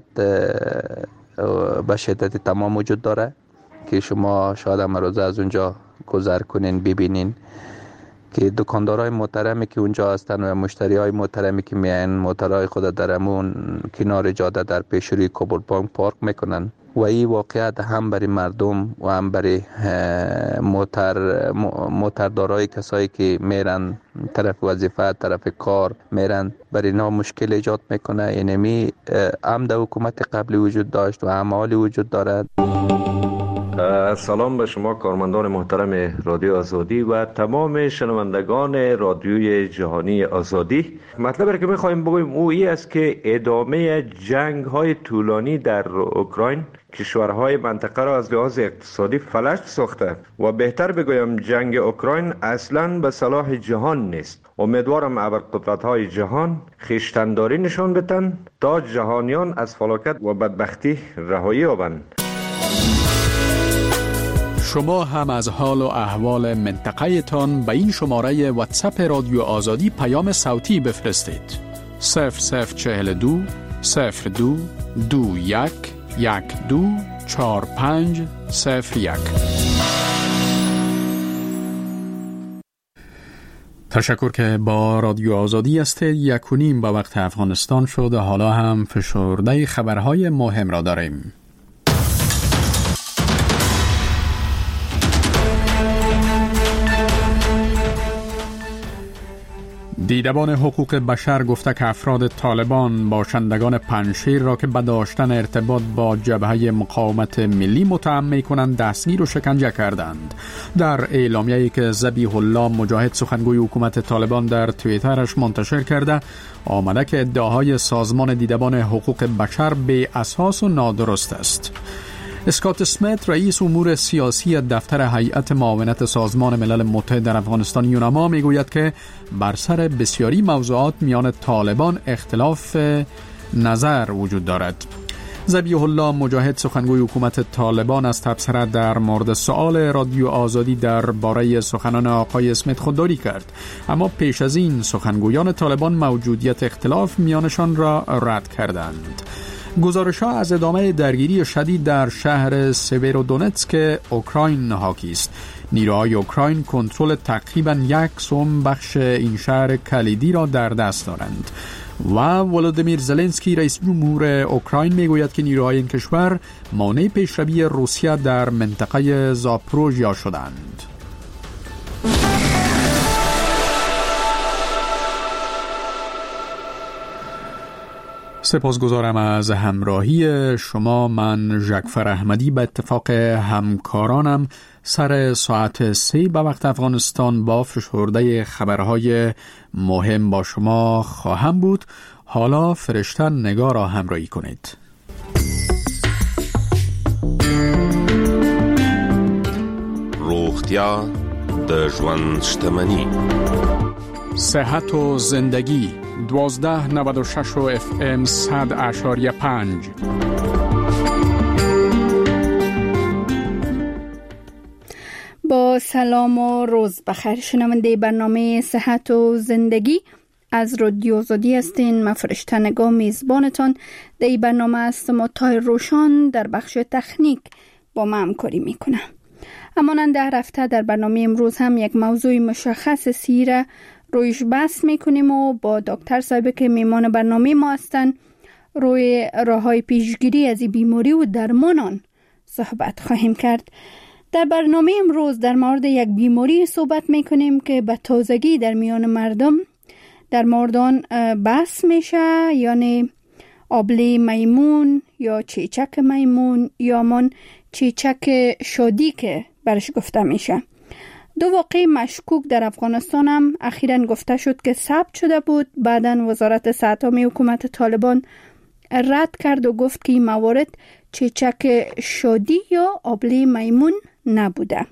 به شدت تمام وجود داره که شما شاید امروز از اونجا گذر کنین ببینین که دکاندارای محترمی که اونجا هستن و مشتری های محترمی که میان موترهای خود در همون کنار جاده در پیش روی کابل بانک پارک میکنن و این واقعیت هم برای مردم و هم برای موتر موتردارای کسایی که میرن طرف وظیفه طرف کار میرن برای اینا مشکل ایجاد میکنه. اینمی هم در حکومت قبلی وجود داشت و هم حالی وجود دارد. سلام به شما کارمندان محترم رادیو آزادی و تمام شنوندگان رادیوی جهانی آزادی. مطلبی که می‌خوایم بگویم او این است که ادامه جنگ های طولانی در اوکراین کشورهای منطقه را از لحاظ اقتصادی فلج ساخته و بهتر بگویم جنگ اوکراین اصلاً به صلاح جهان نیست. امیدوارم ابرقدرت‌های جهان خویشتن‌داری نشان بدن تا جهانیان از فلاکت و بدبختی رهایی یابند. شما هم از حال و احوال منطقه تان به این شماره واتساپ رادیو آزادی پیام صوتی بفرستید. صفر صفر چهل دو صفر دو دو یک یک دو چهار پنج صفر یک. تشکر که با رادیو آزادی هستید. یک و نیم به وقت افغانستان شد. حالا هم فشرده خبرهای مهم را داریم. دیدبان حقوق بشر گفته که افراد طالبان باشندگان پنجشیر را که به داشتن ارتباط با جبهه مقاومت ملی متهم می‌کنند دستگیر و شکنجه کردند. در اعلامیه‌ای که ذبیح الله مجاهد سخنگوی حکومت طالبان در توییترش منتشر کرده آمده که ادعاهای سازمان دیدبان حقوق بشر بی اساس و نادرست است. اسکات اسمیت رئیس امور سیاسی دفتر هیئت معاونت سازمان ملل متحد در افغانستان یونما میگوید که بر سر بسیاری موضوعات میان طالبان اختلاف نظر وجود دارد. ذبیح الله مجاهد سخنگوی حکومت طالبان از تبصره در مورد سؤال رادیو آزادی درباره سخنان آقای اسمیت خودداری کرد، اما پیش از این سخنگویان طالبان موجودیت اختلاف میانشان را رد کردند. گزارش‌ها از ادامه درگیری شدید در شهر سیورودونتسک اوکراین حاکی است. نیروهای اوکراین کنترل تقریباً یک سوم بخش این شهر کلیدی را در دست دارند و ولودیمیر زلنسکی رئیس جمهور اوکراین میگوید که نیروهای این کشور مانع پیشروی روسیه در منطقه زاپروژیا شدند. سپاسگزارم از همراهی شما. من ژکفر احمدی به اتفاق همکارانم سر ساعت سه به وقت افغانستان با فشرده خبرهای مهم با شما خواهم بود. حالا فرشته نگاه را همراهی کنید. روغتیا د ژوند شتمنی، صحت و زندگی دوازده نود و شش و اف ام صد اشاریه پنج. با سلام و روز بخیر شنونده برنامه صحت و زندگی از رادیو آزادی هستین. من فرشته نگاه میزبانتان در این برنامه است. مطای روشان در بخش تکنیک با ما همکاری میکنه. همانند در هفته در برنامه امروز هم یک موضوع مشخص سیره رویش بحث میکنیم و با دکتر صاحب که میمان برنامه ما هستن روی راههای پیشگیری از این بیماری و درمان آن صحبت خواهیم کرد. در برنامه امروز در مورد یک بیماری صحبت میکنیم که به تازگی در میان مردم در مورد آن بحث میشه، یعنی آبله میمون یا چیچک میمون یا من چیچک شادی که برش گفته میشه. دو واقعه مشکوک در افغانستان هم اخیراً گفته شد که ثبت شده بود. بعداً وزارت صحت عامه حکومت طالبان رد کرد و گفت که این موارد چیچک شادی یا آبله میمون نبوده.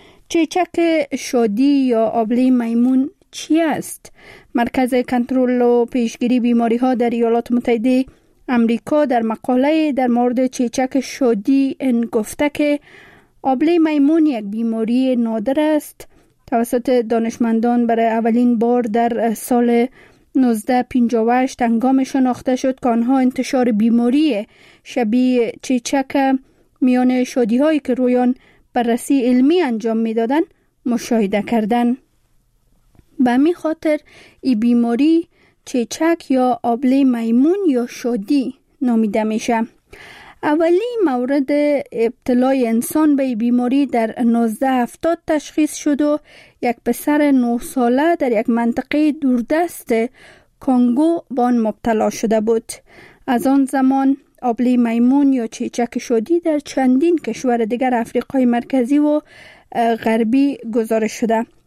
چیچک شادی یا آبله میمون چی است؟ مرکز کنترل و پیشگیری بیماری ها در ایالات متحده امریکا در مقاله در مورد چیچک شادی این گفته که آبله میمون یک بیماری نادر است. توسط دانشمندان برای اولین بار در سال نوزده پنجاه و هشت هنگام شناخته شد که آنها انتشار بیماری شبیه چیچک میان شادی هایی که رویان بررسی علمی انجام می دادن مشاهده کردن. به همین خاطر این بیماری چیچک یا آبله میمون یا شادی نامیده میشه. اولی مورد ابتلای انسان به بیماری در نوزده هفتاد تشخیص شد و یک پسر نه ساله در یک منطقه دوردست کنگو با آن مبتلا شده بود. از آن زمان آبله میمون یا چیچک شادی در چندین کشور دیگر افریقای مرکزی و غربی گزارش شده.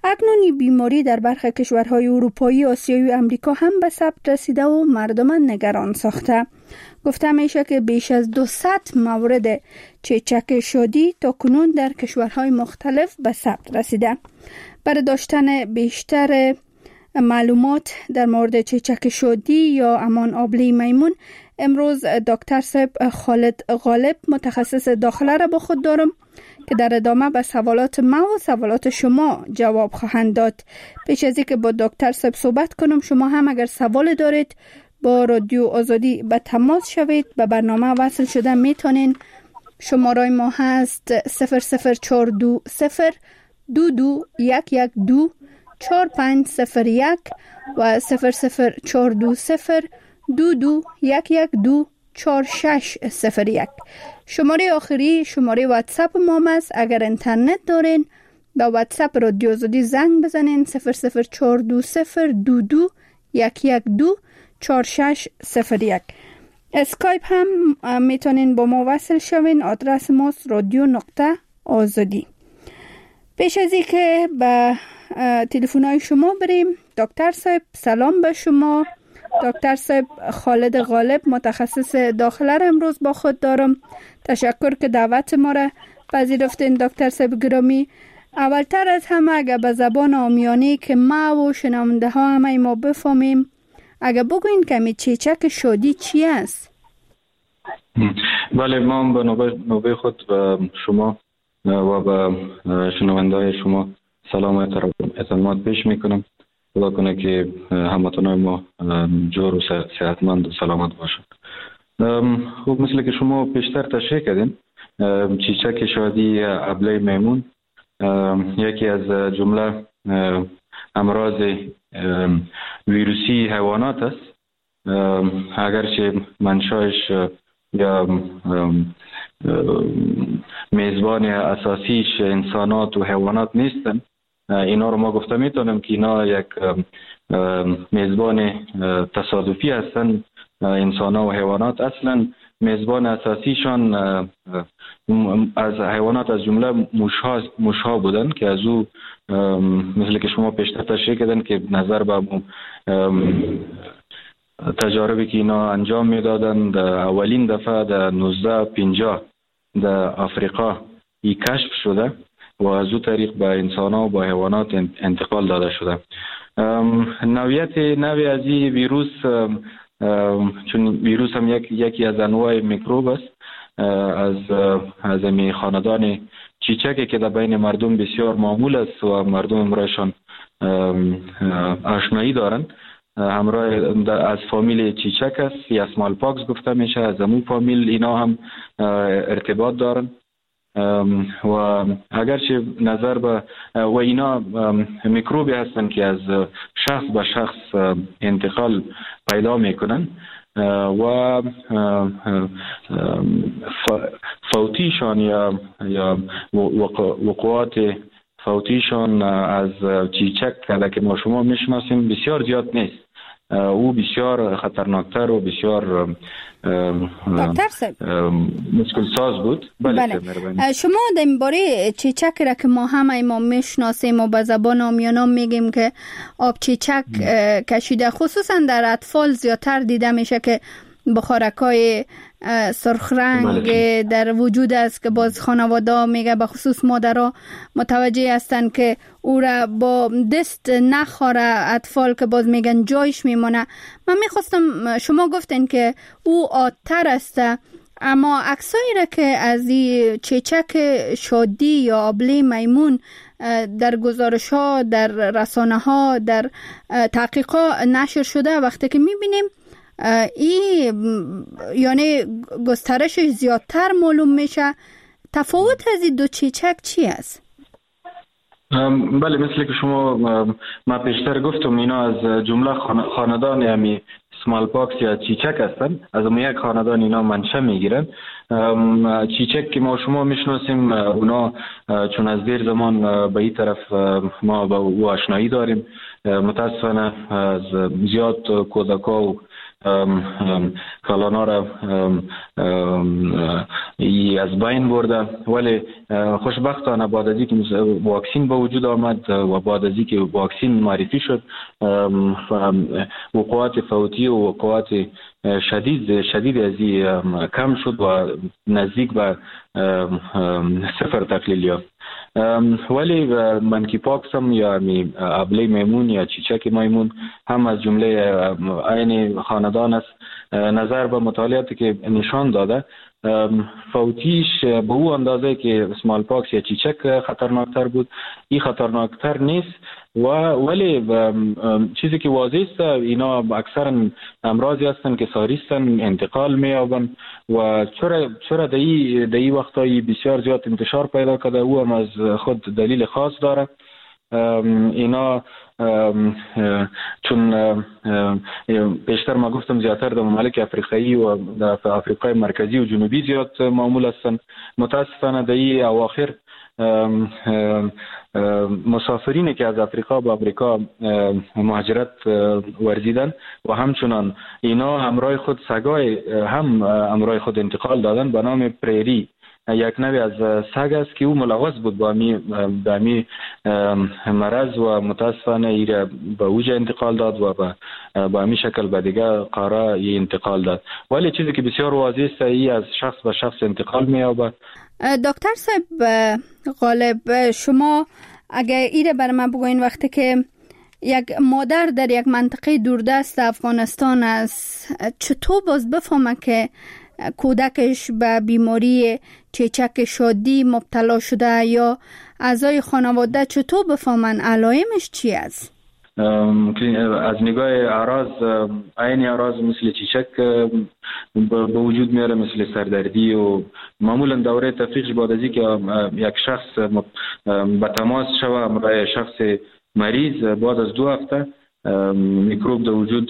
اکنون این بیماری در برخی کشورهای اروپایی، آسیایی و امریکا هم به ثبت رسیده و مردم نگران ساخته. گفته میشه که بیش از دویست مورد چیچک شادی تا کنون در کشورهای مختلف به ثبت رسیده. برای داشتن بیشتر معلومات در مورد چیچک شادی یا امان آبله میمون، امروز دکتر صاحب خالد غالب متخصص داخله را با خود دارم که در ادامه به سوالات ما و سوالات شما جواب خواهند داد. پیش از اینکه با دکتر صاحب صحبت کنم، شما هم اگر سوال دارید با رادیو آزادی به تماس شوید، به برنامه وصل شده میتونین. شماره ما هست صفر صفر چهار دو صفر دو دو یک یک دو چهار پنج صفر یک و صفر صفر چهار دو صفر دو دو یک یک دو چهار شش صفر یک. شماره آخری شماره واتساپ ما است. اگر اینترنت دارین با واتساپ رادیو آزادی زنگ بزنین صفر صفر چهار دو صفر دو دو یک یک دو چهار شش صفر یک. اسکایپ هم میتونین با ما وصل شوین. آدرس ماست رادیو نقطه آزادی. پیش از این که به تلفن‌های شما بریم، دکتر صاحب سلام به شما. دکتر صاحب خالد غالب متخصص داخله را امروز با خود دارم. تشکر که دعوت ما را پذیرفتین دکتر صاحب گرامی. اولتر از همه اگر به زبان عامیانه که ما و شنونده ها همه ما بفهمیم، اگر بگوین که می چیچک شادی چی است؟ بله، ما به نوبه, نوبه خود به شما و به شنونده های شما سلام و احترامات پیش میکنم. خدا کنه که هموطنان ما جور و صحتمند و سلامت باشند. خب مثل که شما پیشتر تشریح کردین، چیچک شادی ابله میمون یکی از جمله امراض ویروسی حیوانات است. اگرچه منشأش یا میزبان اساسیش انسانات و حیوانات نیستن، اینا رو ما گفته میتونم که اینا یک میزبان تصادفی هستن. انسان ها و حیوانات اصلا میزبان اساسیشان از حیوانات از جمله موشها موشها بودن که از او مثل که شما پیشتر تشریح کردن که نظر به تجاربی که اینا انجام میدادن در اولین دفعه در نوزده پنجاه در آفریقا ای کشف شده و از او طریق به انسان ها و به حیوانات انتقال داده شده. نوعیت نوعی از این ویروس، چون ویروس هم یک یکی از انواع میکروب است، از از می خاندان چیچکی که در بین مردم بسیار معمول است و مردم امرایشان آشنایی دارن. همراه از فامیل چیچک است یا اسمال پاکس گفته میشه، از امو فامیل اینا هم ارتباط دارن و اگرچه نظر به و اینا میکروبی هستن که از شخص به شخص انتقال پیدا میکنن و فوتیشان یا یا وقوعات فوتیشان از چیچک که ما شما میشناسیم بسیار زیاد نیست. او بسیار خطرناکتر و بسیار دکتر صاحب مشکل ساز بود. بله, بله. شما در باره چیچک را که ما همه ما میشناسیم و به زبان عامیانه میگیم که آب چیچک کشیده، خصوصا در اطفال زیادتر دیده میشه که بخارکای سرخ رنگ بله. در وجود است که باز خانواده میگه به خصوص مادرها متوجه هستن که او را با دست نخوره اطفال که باز میگن جایش میمونه. من میخواستم، شما گفتین که او عادتر است، اما عکسایی را که از این چیچک شادی یا آبله میمون در گزارش ها در رسانه ها در تحقیقات نشر شده، وقتی که میبینیم این یعنی گسترش زیادتر معلوم میشه. تفاوت از این دو چیچک چی است؟ بله، مثل که شما ما پیشتر گفتم اینا از جمله خاندان یعنی اسمال پاکس یا چیچک هستن. از اون یک خاندان اینا منشأ میگیرن. چیچک که ما شما میشناسیم اونا چون از دیر زمان به این طرف ما با او آشنایی داریم، متاسفانه از زیاد کودکا و کالانا را از بین برده. ولی خوشبختانه بعد از اینکه واکسین به وجود آمد و بعد از اینکه واکسین معرفی شد، وقوعات فوتی و وقوعات شدید شدید از این کم شد و نزدیک به صفر تقلیل یافت. ولی منکی پاکس هم یا ابله میمون یا چیچک میمون هم از جمله عین خاندان است. نظر به مطالعاتی که نشان داده فوتیش به او اندازه که اسمال پاکس یا چیچک خطرناکتر بود، این خطرناکتر نیست. و ولی چیزی که واضح است اینا اکثرا امراضی هستند که ساری هستند، انتقال می‌یابند و چرا چرا در این در این وقتایی بسیار زیاد انتشار پیدا کرده. او هم از خود دلیل خاص داره. اینا چون بیشتر ما گفتم زیادتر در ممالک افریقایی و در افریقای مرکزی و جنوبی زیاد معمول هستند. متاسفانه در این اواخر مسافرینی که از افریقا به امریکا مهاجرت ورزیدن و همچنان اینا همراه خود سگای هم همراه خود انتقال دادن به نام پریری. یک نوع از سگ است که او ملوث بود با می با می مرض و متاسفانه ایره به اوجه انتقال داد و با با می شکل به دیگه قاره ای انتقال داد. ولی چیزی که بسیار واضح است ای از شخص به شخص انتقال می‌یابد. دکتر صاحب غالب، شما اگه ایره بر من بگوین وقتی که یک مادر در یک منطقه دوردست افغانستان است، چطور باز بفهمه که کودکش به بیماری چیچک شادی مبتلا شده یا اعضای خانواده چطور بفهمن علائمش چی است؟ از نگاه اعراض، عین اعراض مثل چیچک به وجود میاره، مثل سردردی و معمولا دوره تفریقش بعد از اینکه یک شخص به تماس شوه با شخص مریض بعد از دو هفته میکروب در وجود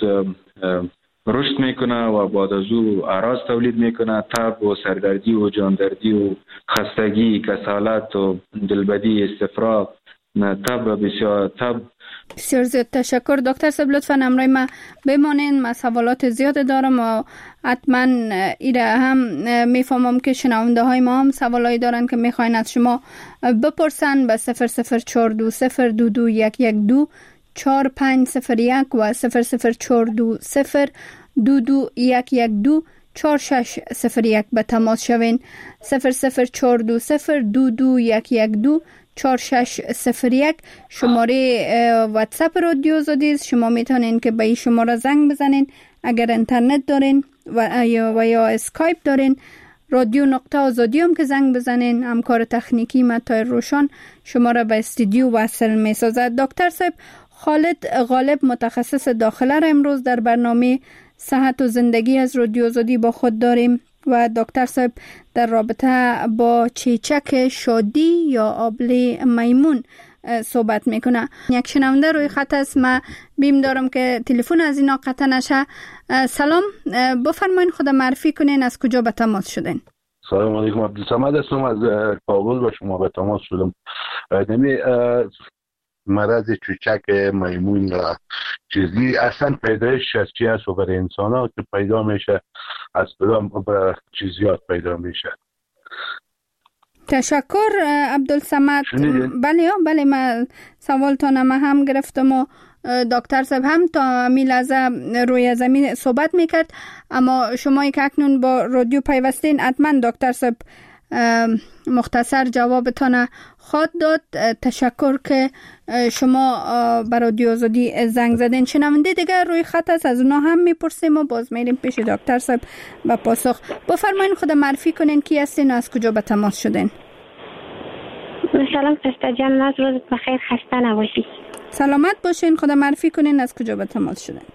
رشد میکنه و بعد از او اعراض تولید میکنه، تب و سردردی و جاندردی و خستگی، کسالت و دلبدی، استفراغ، تب بسیار تب. بسیار زیاد تشکر دکتر صاحب، لطفاً امروز ما بمانین، ما سوالات زیاد دارم و حتما ایره هم میفهمم که شنونده های ما هم سوالایی دارن که میخواین از شما بپرسن. به صفر صفر چهار دو صفر دو دو یک یک دو چهار پنج صفر یک و صفر صفر چهار دو صفر دو دو یک یک دو چهار شش صفر یک به تماس شوین. صفر صفر چهار دو صفر دو دو یک یک دو چهار شش صفر یک شماره واتساپ رادیو آزادی است. شما میتونین که به این شماره زنگ بزنین اگر اینترنت دارین و یا و یا اسکایپ دارین. رادیو نقطه آزادی هم که زنگ بزنین، همکار تکنیکی متای روشان شما را به استودیو وصل میسازد. دکتر صاحب، خالد غالب متخصص داخله را امروز در برنامه صحت و زندگی از رادیو آزادی با خود داریم و دکتر صاحب در رابطه با چیچک شادی یا آبله میمون صحبت میکنه. یک شنونده روی خط است، ما بیم دارم که تلفن از اینا قطع نشه. سلام، بفرمایین خود معرفی کنین، از کجا به تماس شدین؟ سلام علیکم، عبدالصمد هستم از کابل با شما به تماس شدم. نمی مرض چیچک میمون چیزی اصلا پیدایش از چی هست و برای انسان ها که پیدا میشه از کدام به چیزیات پیدا میشه؟ تشکر عبدالصمد. بله بله من سوال تانم هم گرفتم و دکتر صاحب هم تا می لحظه روی زمین صحبت میکرد، اما شما که اکنون با رادیو پیوستین حتما دکتر صاحب مختصر جوابتان خواهد داد. تشکر که شما بر رادیو آزادی زنگ زدین. شنونده دیگر روی خط است، از اونا هم میپرسیم و باز میریم پیش دکتر صاحب با پاسخ. بفرمایین خود معرفی کنین، کی هستین و از کجا به تماس شدین؟ سلام سستا جان، از روز بخیر، خسته نباشی. سلامت باشین، خود معرفی کنین از کجا به تماس شدین؟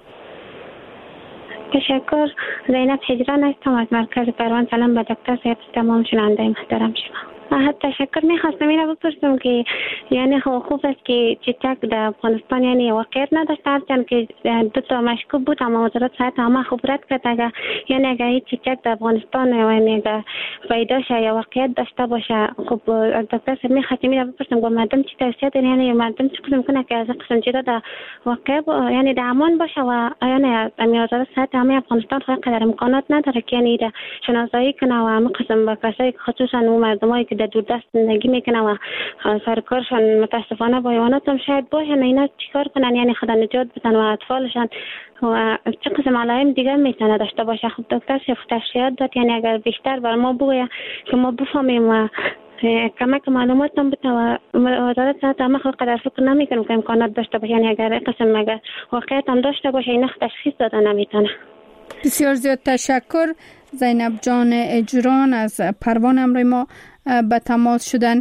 تشکر، زینب هجران هستم از مرکز پروان. سلام به دکتر صاحب، تمام شنونده محترم شما. تشکر. میخواستم اینو بپرسم که یعنی خوب است که چیچک در افغانستان یعنی واقعیت نداشته، هرچند که دو تا مشکوک بود اما وزارت صحت همه خوب رد کرد. اگر یعنی اگر این چیچک در افغانستان یعنی اگر پیدا شه یا واقعیت داشته باشه، خب دکتر صاحب میخواستم اینو بپرسم که مردم چی توصیه دارین، یعنی مردم چی میکنه که از قسم چیزا در واقع یعنی در امان باشه و یعنی وزارت صحت همه افغانستان خیلی قدر امکانات نداره که یعنی شناسایی کنه و همه قسم با کسایی خصوصا اون مردمایی که در دوردست زندگی میکنن و سرکارشان متاسفانه با حیوانات هم شاید باشن، اینا چیکار کنن یعنی خدا نجات بدن و اطفالشان و چه قسم علائم دیگه میتونه داشته باشه. خب دکتر صاحب تشریحات داد، یعنی اگر بیشتر بر ما بگه که ما بفهمیم و کمک معلومات هم بده و وزارت صحت هم خود قدر فکر نمیکنم که امکانات داشته باشه، یعنی اگر قسم اگر واقعیت هم داشته باشه اینا تشخیص داده نمیتونه. بسیار زیاد تشکر. زینب جان اجران از پروان امروی ما به تماس شدن.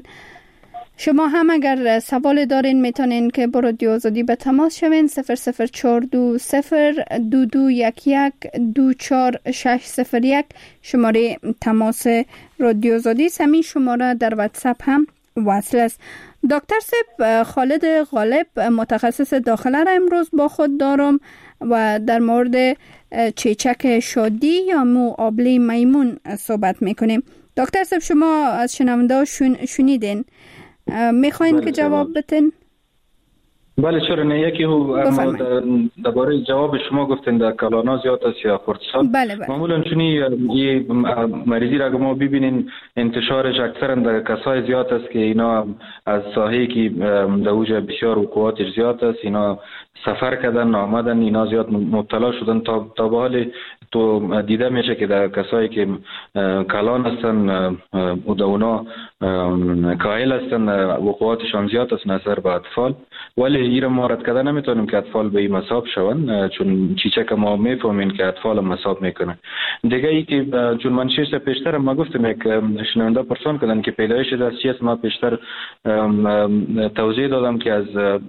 شما هم اگر سوال دارین میتونین که با رادیو آزادی به تماس شوین. صفر صفر چهار دو صفر دو دو یک یک دو چهار شش صفر یک شماره تماس رادیو آزادی. همین شماره در واتساپ هم وصل است. دکتر صاحب، خالد غالب متخصص داخله را امروز با خود دارم و در مورد چیچک شادی یا مو آبلی میمون صحبت میکنیم. دکتر صاحب، شما از شنونده شن... شنیدین، میخواین که جواب بدین؟ بله چرا نه. یکی هو درباره جواب شما گفتین در کلانا زیاد است یا خردسال. بله بله. معمولا چونی این مریضی را اگه ما ببینین انتشارش اکثرا در کسای زیاد است که اینا از ساحه‌ای که در اوج بسیار وقوعاتش زیاد است، اینا سفر کردن آمدن، اینا زیاد مبتلا شدن. تا تا به حال تو دیده میشه که در کسایی که کلان هستن و در اونا کاهل هستن وقوعاتشان زیاد است نظر به اطفال، ولی این را ما رد کردن نمیتونیم که اطفال به این مصاب شون، چون چیچک ما میفهمین که اطفال مصاب میکنه. دیگه ای که چون من شش تا پیشتر ما گفتم یک شنونده پرسان کردن که پیدایش دست چی است، ما پیشتر توضیح دادم که از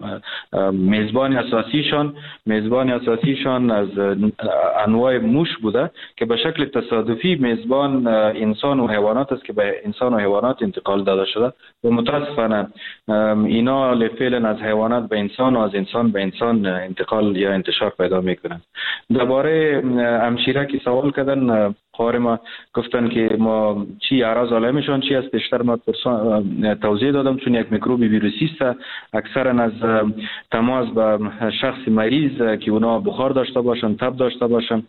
میزبان اساسیشان میزبان اساسیشان از انواع موش بوده که به شکل تصادفی میزبان انسان و حیوانات است که به انسان و حیوانات انتقال داده شده و متاسفانه اینا فعلا از حیوانات به انسان و از انسان به انسان انتقال یا انتشار پیدا میکنند. درباره همشیره که سوال کردن خواهر ما گفتن که ما چی اعراض علائمشان چی است، بیشتر ما توضیح دادم چون یک میکروب ویروسی است، اکثرا از تماس با شخص مریض که اونا بخار داشته باشن، تب داشته باشن،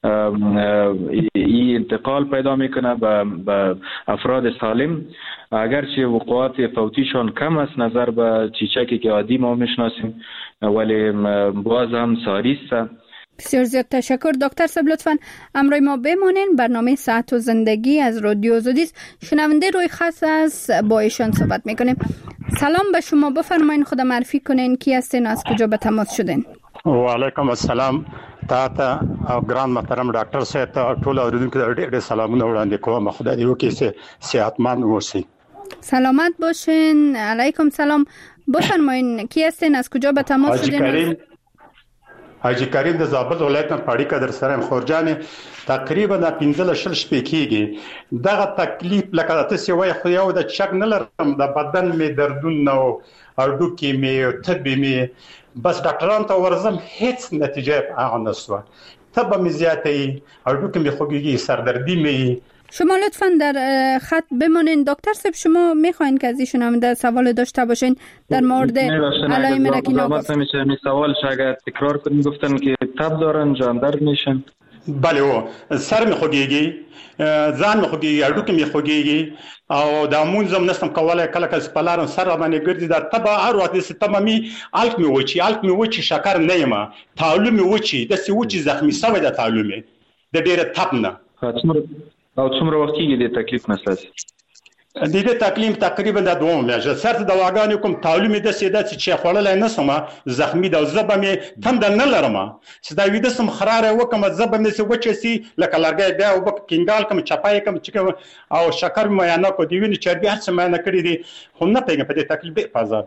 این انتقال پیدا میکنه به افراد سالم. اگرچه وقوعات فوتیشان کم است نظر به چیچکی که عادی ما میشناسیم، ولی باز هم ساری است. بسیار زیاد تشکر. دکتر صاحب لطفاً امروی ما بمانین. برنامه صحت و زندگی از رادیو آزادی است. شنونده روی خاص است، با ایشان صحبت میکنیم. سلام به شما، بفرمایین خود معرفی کنین، کی هستین، از کجا به تماس شدین؟ و علیکم السلام. تا ته ګران محترم ډاکټر صاحب ته ټول اوریدونکو ته ډېر ډېر سلامونه وړاندې کوم. خدای دې وکړي چې صحتمند اوسئ. سلامت باشین. علیکم سلام. بفرمایین کی هستین، از کجا به تماس شدین؟ حاجی کریم د زابل ولایت نه پاړی کدر سره خورجان تقریبا د پنځل شل شپې کېږي. دغه تکلیف لکه تاسو وایي خو یو د چک نه لرم، د بدن می دردونه او اډوکې می تبې می، بس ډاکټران ته ورزم هیڅ نتیجه هغه نشوه. تبه می زیاتې، اډوکې می خوږیږي، سردردی می. شما لطفاً در خط بمانین. دکتر صاحب شما میخواین که از ایشون هم در سوال داشته باشین در مورد علائم را که نگفت نمیشه. می سوال شاید تکرار کنیم. گفتن که تب دارن، جان درد میشن. بله او سر می خوږیږي، ځان می خوږیږي، اډوکې می خوږیږي او د مونځم نستم کولای، کله کله سپلارم سر باندې ګرځي. د تبه هر وخت د تمامي الک می وچی الک می وچی شکر نه یم، تعلو می وچی د سی وچی زخمی سوی د تعلو می د ډیره تپ نه. او څومره وخت کېږي د تکلیف مسله؟ د دې تکلیف تقریبا د دوه میاشتې سره د دواګانو کوم تعلیم د سیده چې خړلای نه سم زخمی د زبه می تند نه لرم چې دا ویده سم خراره وکم زبه می سو وچسي لکه لرګي بیا وب کینګال کوم چپای کوم چې او شکر مې نه کو دی ویني چې بیا څه مې نه کړی دي خو نه پیګم په دې تکلیف په ازاد.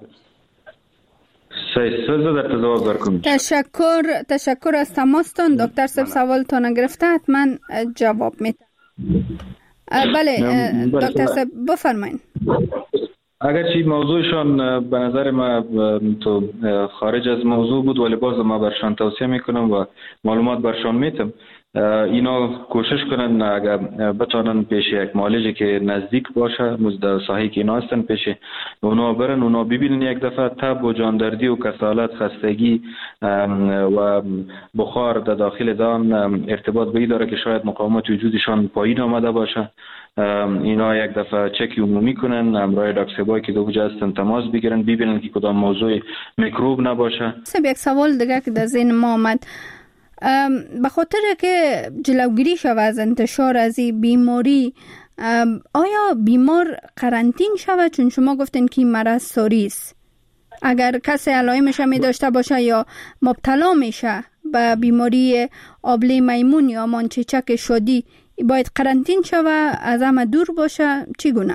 تشکر تشکر از تماستان. دکتر صاحب سوالتان گرفته، حتما جواب میدم. بله دکتر صاحب بفرمایید. اگرچه موضوعشان به نظر ما تو خارج از موضوع بود، ولی باز ما برشان توصیه میکنم و معلومات برشان میتم اینا کوشش کنن اگر بتونن پیش یک معالجه که نزدیک باشه مزد ساحی که اینا هستن پیش اونا برن، اونا ببینن یک دفعه تب و جاندردی و کسالت، خستگی و بخار در داخل دان ارتباط به این داره که شاید مقاومت وجودشان پایین آمده باشه. اینا یک دفعه چک عمومی کنن، همراه دکتر بای که دوجه هستن تماس بگیرن، ببینن که کدام موضوع میکروب نباشه. سب یک سوال دیگه که در ذهن ما آمد، به خاطر که جلوگیری شود از انتشار از این بیماری، آیا بیمار قرنطین شود؟ چون شما گفتین که مرض ساری است. اگر کسی علائمش می داشته باشه یا مبتلا میشه به بیماری آبله میمون یا مانچیچک شدی، باید قرنطین شود، از همه دور باشه، چگونه؟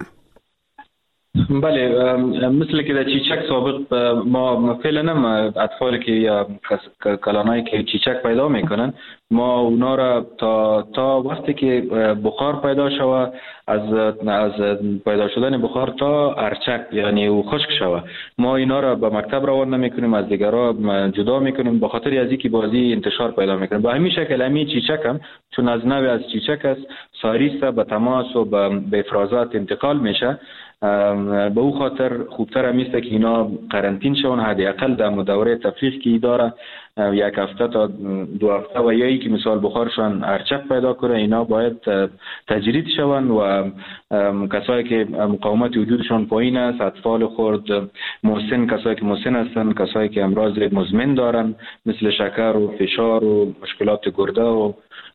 بله، مثل که در چیچک سابق ما فعلا هم اطفال که یا کلانایی که چیچک پیدا میکنن ما اونا را تا تا وقتی که بخار پیدا شود، از از پیدا شدن بخار تا ارچک یعنی او خشک شود، ما اینا را به مکتب روان نمیکنیم، از دیگرها جدا میکنیم به خاطر از اینکه بازی انتشار پیدا میکنه. به همین شکل همین چیچک هم چون از نوع از چیچک است، ساری است، به تماس و به افرازات انتقال میشه. به او خاطر خوبتر هم است که اینا قرنطین شون، حداقل در دوره تفریح که داره یک هفته تا دو هفته و یا ای که مثال بخارشان ارچک پیدا کنه، اینا باید تجرید شون و کسایی که مقاومت وجودشان پایین است، اطفال خرد، مسن، کسایی که مسن هستن، کسایی که امراض مزمن دارن مثل شکر و فشار و مشکلات گرده و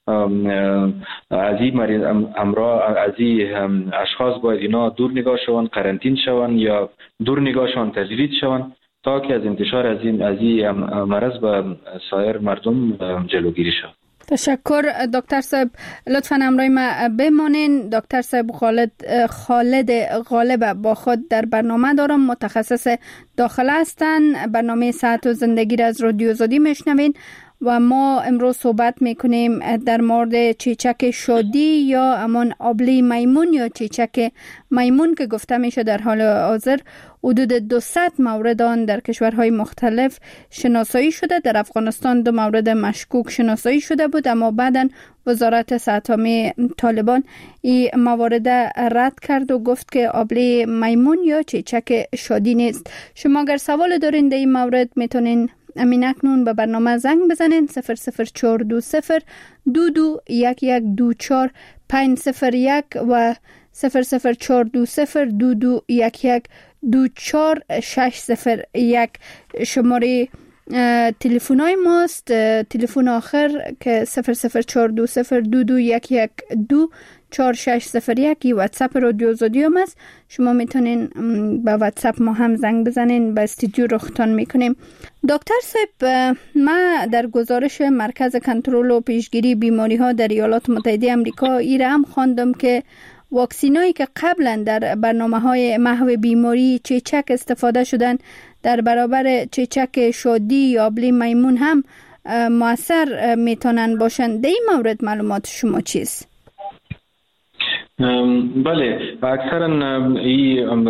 از این مریض امراض، از این اشخاص باید اینا دور نگاه شون، قرنطین شون یا دور نگاه شون تجرید شون تا که از انتشار از این از این مرض به سایر مردم جلوگیری شود. تشکر دکتر صاحب، لطفاً همراه ما بمانین. دکتر صاحب خالد خالد غالب با خود در برنامه دارم، متخصص داخله هستند. برنامه صحت و زندگی را از رادیو آزادی میشنوین و ما امروز صحبت میکنیم در مورد چیچک شادی یا امان آبله میمون یا چیچک میمون که گفته میشه در حال حاضر حدود دویست مورد آن در کشورهای مختلف شناسایی شده. در افغانستان دو مورد مشکوک شناسایی شده بود، اما بعداً وزارت صحت عامه طالبان این موارد رد کرد و گفت که آبله میمون یا چیچک شادی نیست. شما اگر سوال دارین در این مورد میتونین امین اکنون به برنامه زنگ بزنین صفر صفر چهار دو صفر دو دو یک یک دو چهار پنج صفر یک و صفر صفر چهار دو صفر دو دو یک یک دو چهار شش صفر یک شماره تلفن های ماست. تلفن آخر که صفر صفر چهار دو صفر دو دو یک یک دو چهار شش صفر یک واتساپ رادیو آزادی هم است. شما میتونین با واتساپ ما هم زنگ بزنین، با استودیو رختان میکنیم. دکتر صاحب، ما در گزارش مرکز کنترل و پیشگیری بیماری ها در ایالات متحده آمریکا ای را هم خواندم که واکسینایی که قبلا در برنامه های محو بیماری چیچک استفاده شدن در برابر چیچک شادی یا آبله میمون هم مؤثر میتونن باشن. در این مورد معلومات شما چیست؟ بله، اکثرا این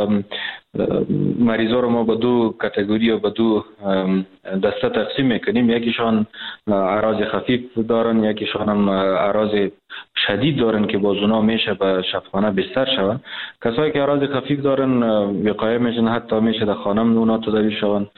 مریضا رو ما به دو کاتگوری و به دو دسته تقسیم میکنیم. یکیشان اعراض خفیف دارن، یکیشان هم اعراض شدید دارن که باز اونا میشه به شفاخانه بستر شون. کسایی که اعراض خفیف دارن وقایع میشن، حتی میشه در خانه اونا تداوی شون،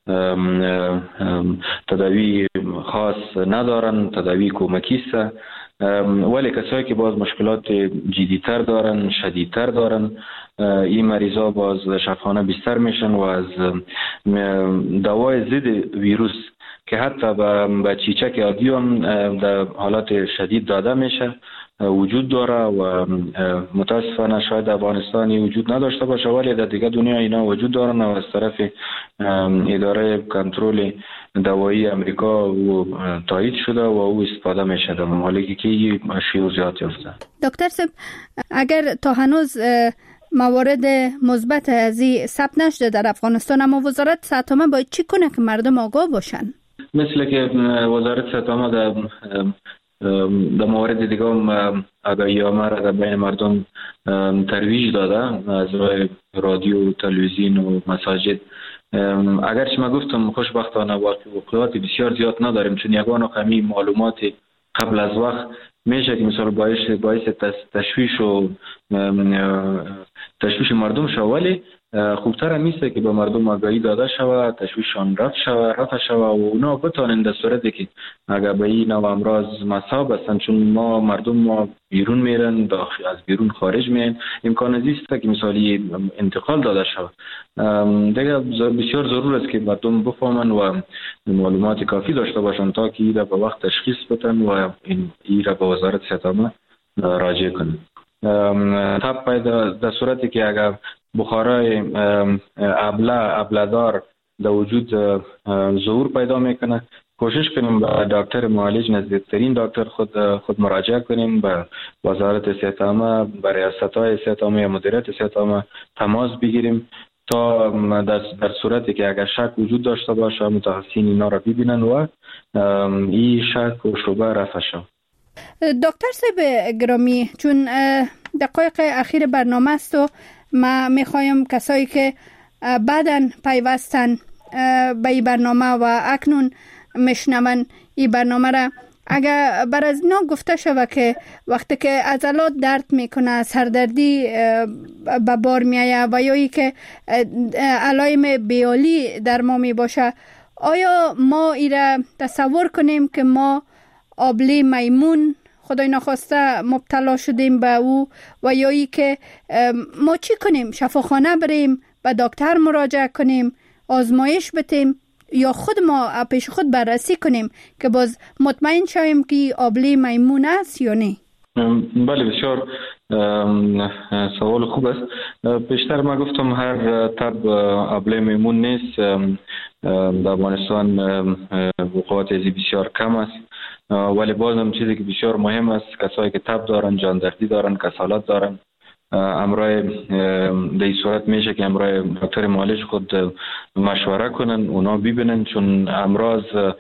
تداوی خاص ندارن، تداوی کمکی است. ولی کسایی که باز مشکلات جدی‌تر دارن، شدیدتر دارن، این مریضا باز شفاخانه بستر میشن و از دوای ضد ویروس که حتی به چیچک عادی هم در حالات شدید داده میشه وجود داره و متاسفانه شاید افغانستانی وجود نداشته باشه، ولی در دیگه دنیا اینا وجود دارن و از طرف اداره کنترل دوایی امریکا و تایید شده و او استفاده میشه در ممالکی که شیوع زیاد یافته. دکتر صاحب، اگر تا هنوز موارد مثبت از این ثبت نشده در افغانستان، اما وزارت صحت عامه باید چی کنه که مردم آگاه باشن؟ مثل که وزارت صحت عامه در در موارد دیگه هم آگاهی‌نامه را در بین مردم ترویج داده از راه رادیو، تلویزیون و مساجد. اگرچه ما گفتم خوشبختانه واقعات بسیار زیاد نداریم، چون یگان و کمی معلومات قبل از وقت میشه که مثلا باعث باعث تشویش و تشویش مردم شود، ولی خوبتر هم میسته که به مردم آگاهی داده شود، تشویششان رفع شود رفع شود و اونا بتانند در صورتی که اگر به این نوع امراض مصاب هستند، چون ما مردم ما بیرون میرن، داخل از بیرون خارج میرن، امکان زیسته که مثالی انتقال داده شود. دیگه بسیار ضرور است که مردم بفهمن و معلومات کافی داشته باشند تا که ایره به وقت تشخیص بدن و این ایره به وزارت صحت عامه راجع کنند. تب پیدا در صورتی که اگر بخارای ابله ابله‌دار در وجود ظهور پیدا میکنه، کوشش کنیم به دکتر معالج، نزدیکترین دکتر خود خود مراجعه کنیم، به وزارت صحت عامه، به ریاست‌های صحت عامه یا مدیریت صحت عامه تماس بگیریم تا در, در صورتی که اگر شک وجود داشته باشه متخصصین اینا را ببینن و این شک و شبه رفع شود. دکتر صاحب گرامی، چون دقایق اخیر برنامه است و ما میخوایم کسایی که بعداً پیوستن به این برنامه و اکنون میشنون این برنامه را، اگر بر از اینا گفته شود که وقتی که عضلات درد میکنه، سردردی به بار میآید و یا ای که علائم بیالی در ما می باشه، آیا ما ای را تصور کنیم که ما آبله میمون خدای نخواسته مبتلا شدیم به او و یا ای که ما چی کنیم؟ شفاخانه بریم، به دکتر مراجعه کنیم، آزمایش بتیم یا خود ما پیش خود بررسی کنیم که باز مطمئن شویم که آبله میمون است یا نه؟ بله، بسیار سوال خوب است. بیشتر ما گفتم هر تب آبله میمون نیست. در افغانستان وقوعات ازی بسیار کم است، ولی باز هم چیزی که بسیار مهم است، کسایی که تب دارن، جاندردی دارن، کسالت دارن، امرای در این صورت میشه که امرای دکتر معالج خود مشوره کنن، اونا ببینن، چون امراض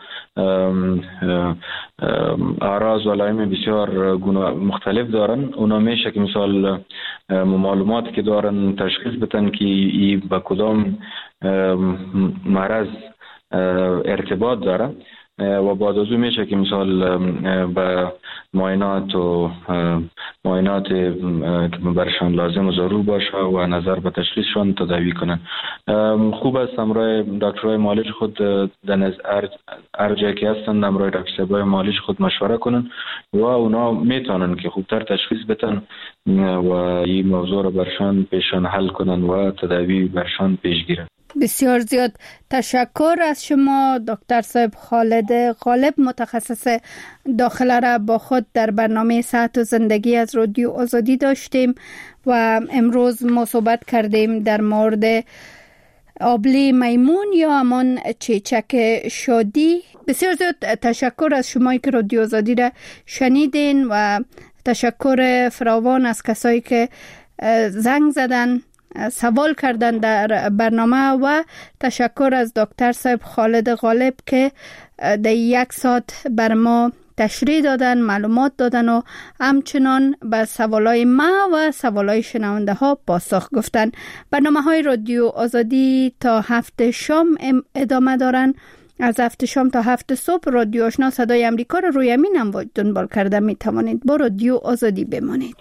اعراض و علائم بسیار گونه مختلف دارن. اونا میشه که مثال معلوماتی که دارن تشخیص بدن که ای با کدام مرض ارتباط داره و بعد از اون میشه که مثال به معاینات و معاینات که برشان لازم و ضرور باشه و نظر به تشخیصشان تداوی کنن. خوب است امرای دکترهای معالج خود در نزد هر جایی که هستن امرای دکترهای معالج خود مشوره کنن و اونا میتونن که خوبتر تشخیص بدن و این موضوع را برشان پیشان حل کنن و تداوی برشان پیش گیرن. بسیار زیاد تشکر از شما دکتر صاحب خالد غالب، متخصص داخله را با خود در برنامه صحت و زندگی از رادیو آزادی داشتیم و امروز ما صحبت کردیم در مورد آبله میمون یا همان چیچک شادی. بسیار زیاد تشکر از شما که رادیو آزادی را شنیدین و تشکر فراوان از کسایی که زنگ زدن، سوال کردن در برنامه و تشکر از دکتر صاحب خالد غالب که در یک ساعت بر ما تشریح دادن، معلومات دادن و همچنان به سوالای ما و سوالای شنونده ها پاسخ گفتن. برنامه های رادیو آزادی تا هفت شام ادامه دارن. از هفت شام تا هفت صبح رادیو آشنا صدای امریکا رو روی امین هم دنبال کرده می توانید. با رادیو آزادی بمانید.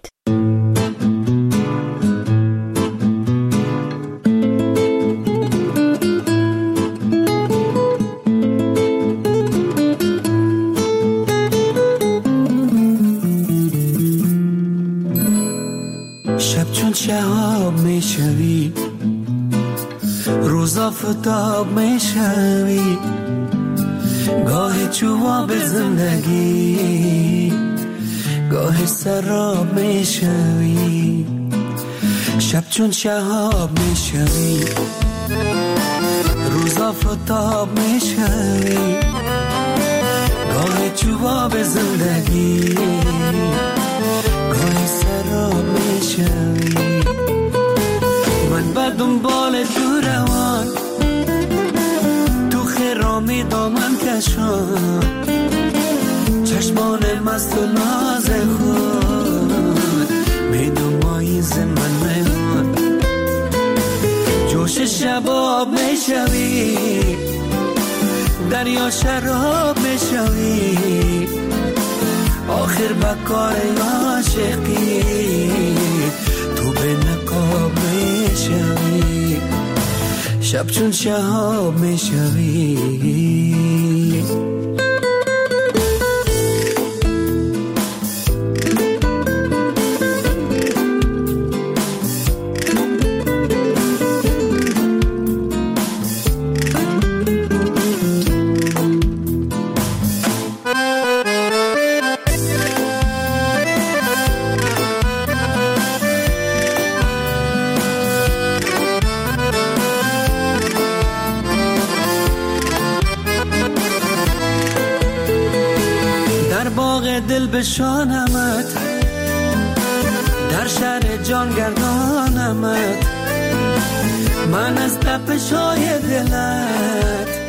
شهاب میشوی، روزا فتاب میشوی، گاه جواب زندگی، گاه سراب میشوی، شب چون شهاب میشوی، روزا فتاب میشوی، گاه جواب زندگی، گاه سراب میشوی. من به دنبال تو روان، تو خرامی دامن کشان، چشمان مست و ناز خود می نمایی ز من میمون جوش شباب میشوی دریا شراب میشوی آخر بکار عاشقی تو به نقاب میشوی شب چون شهاب میشوی دل بشانمت در شهر جان گردانمت من از تپش های دلت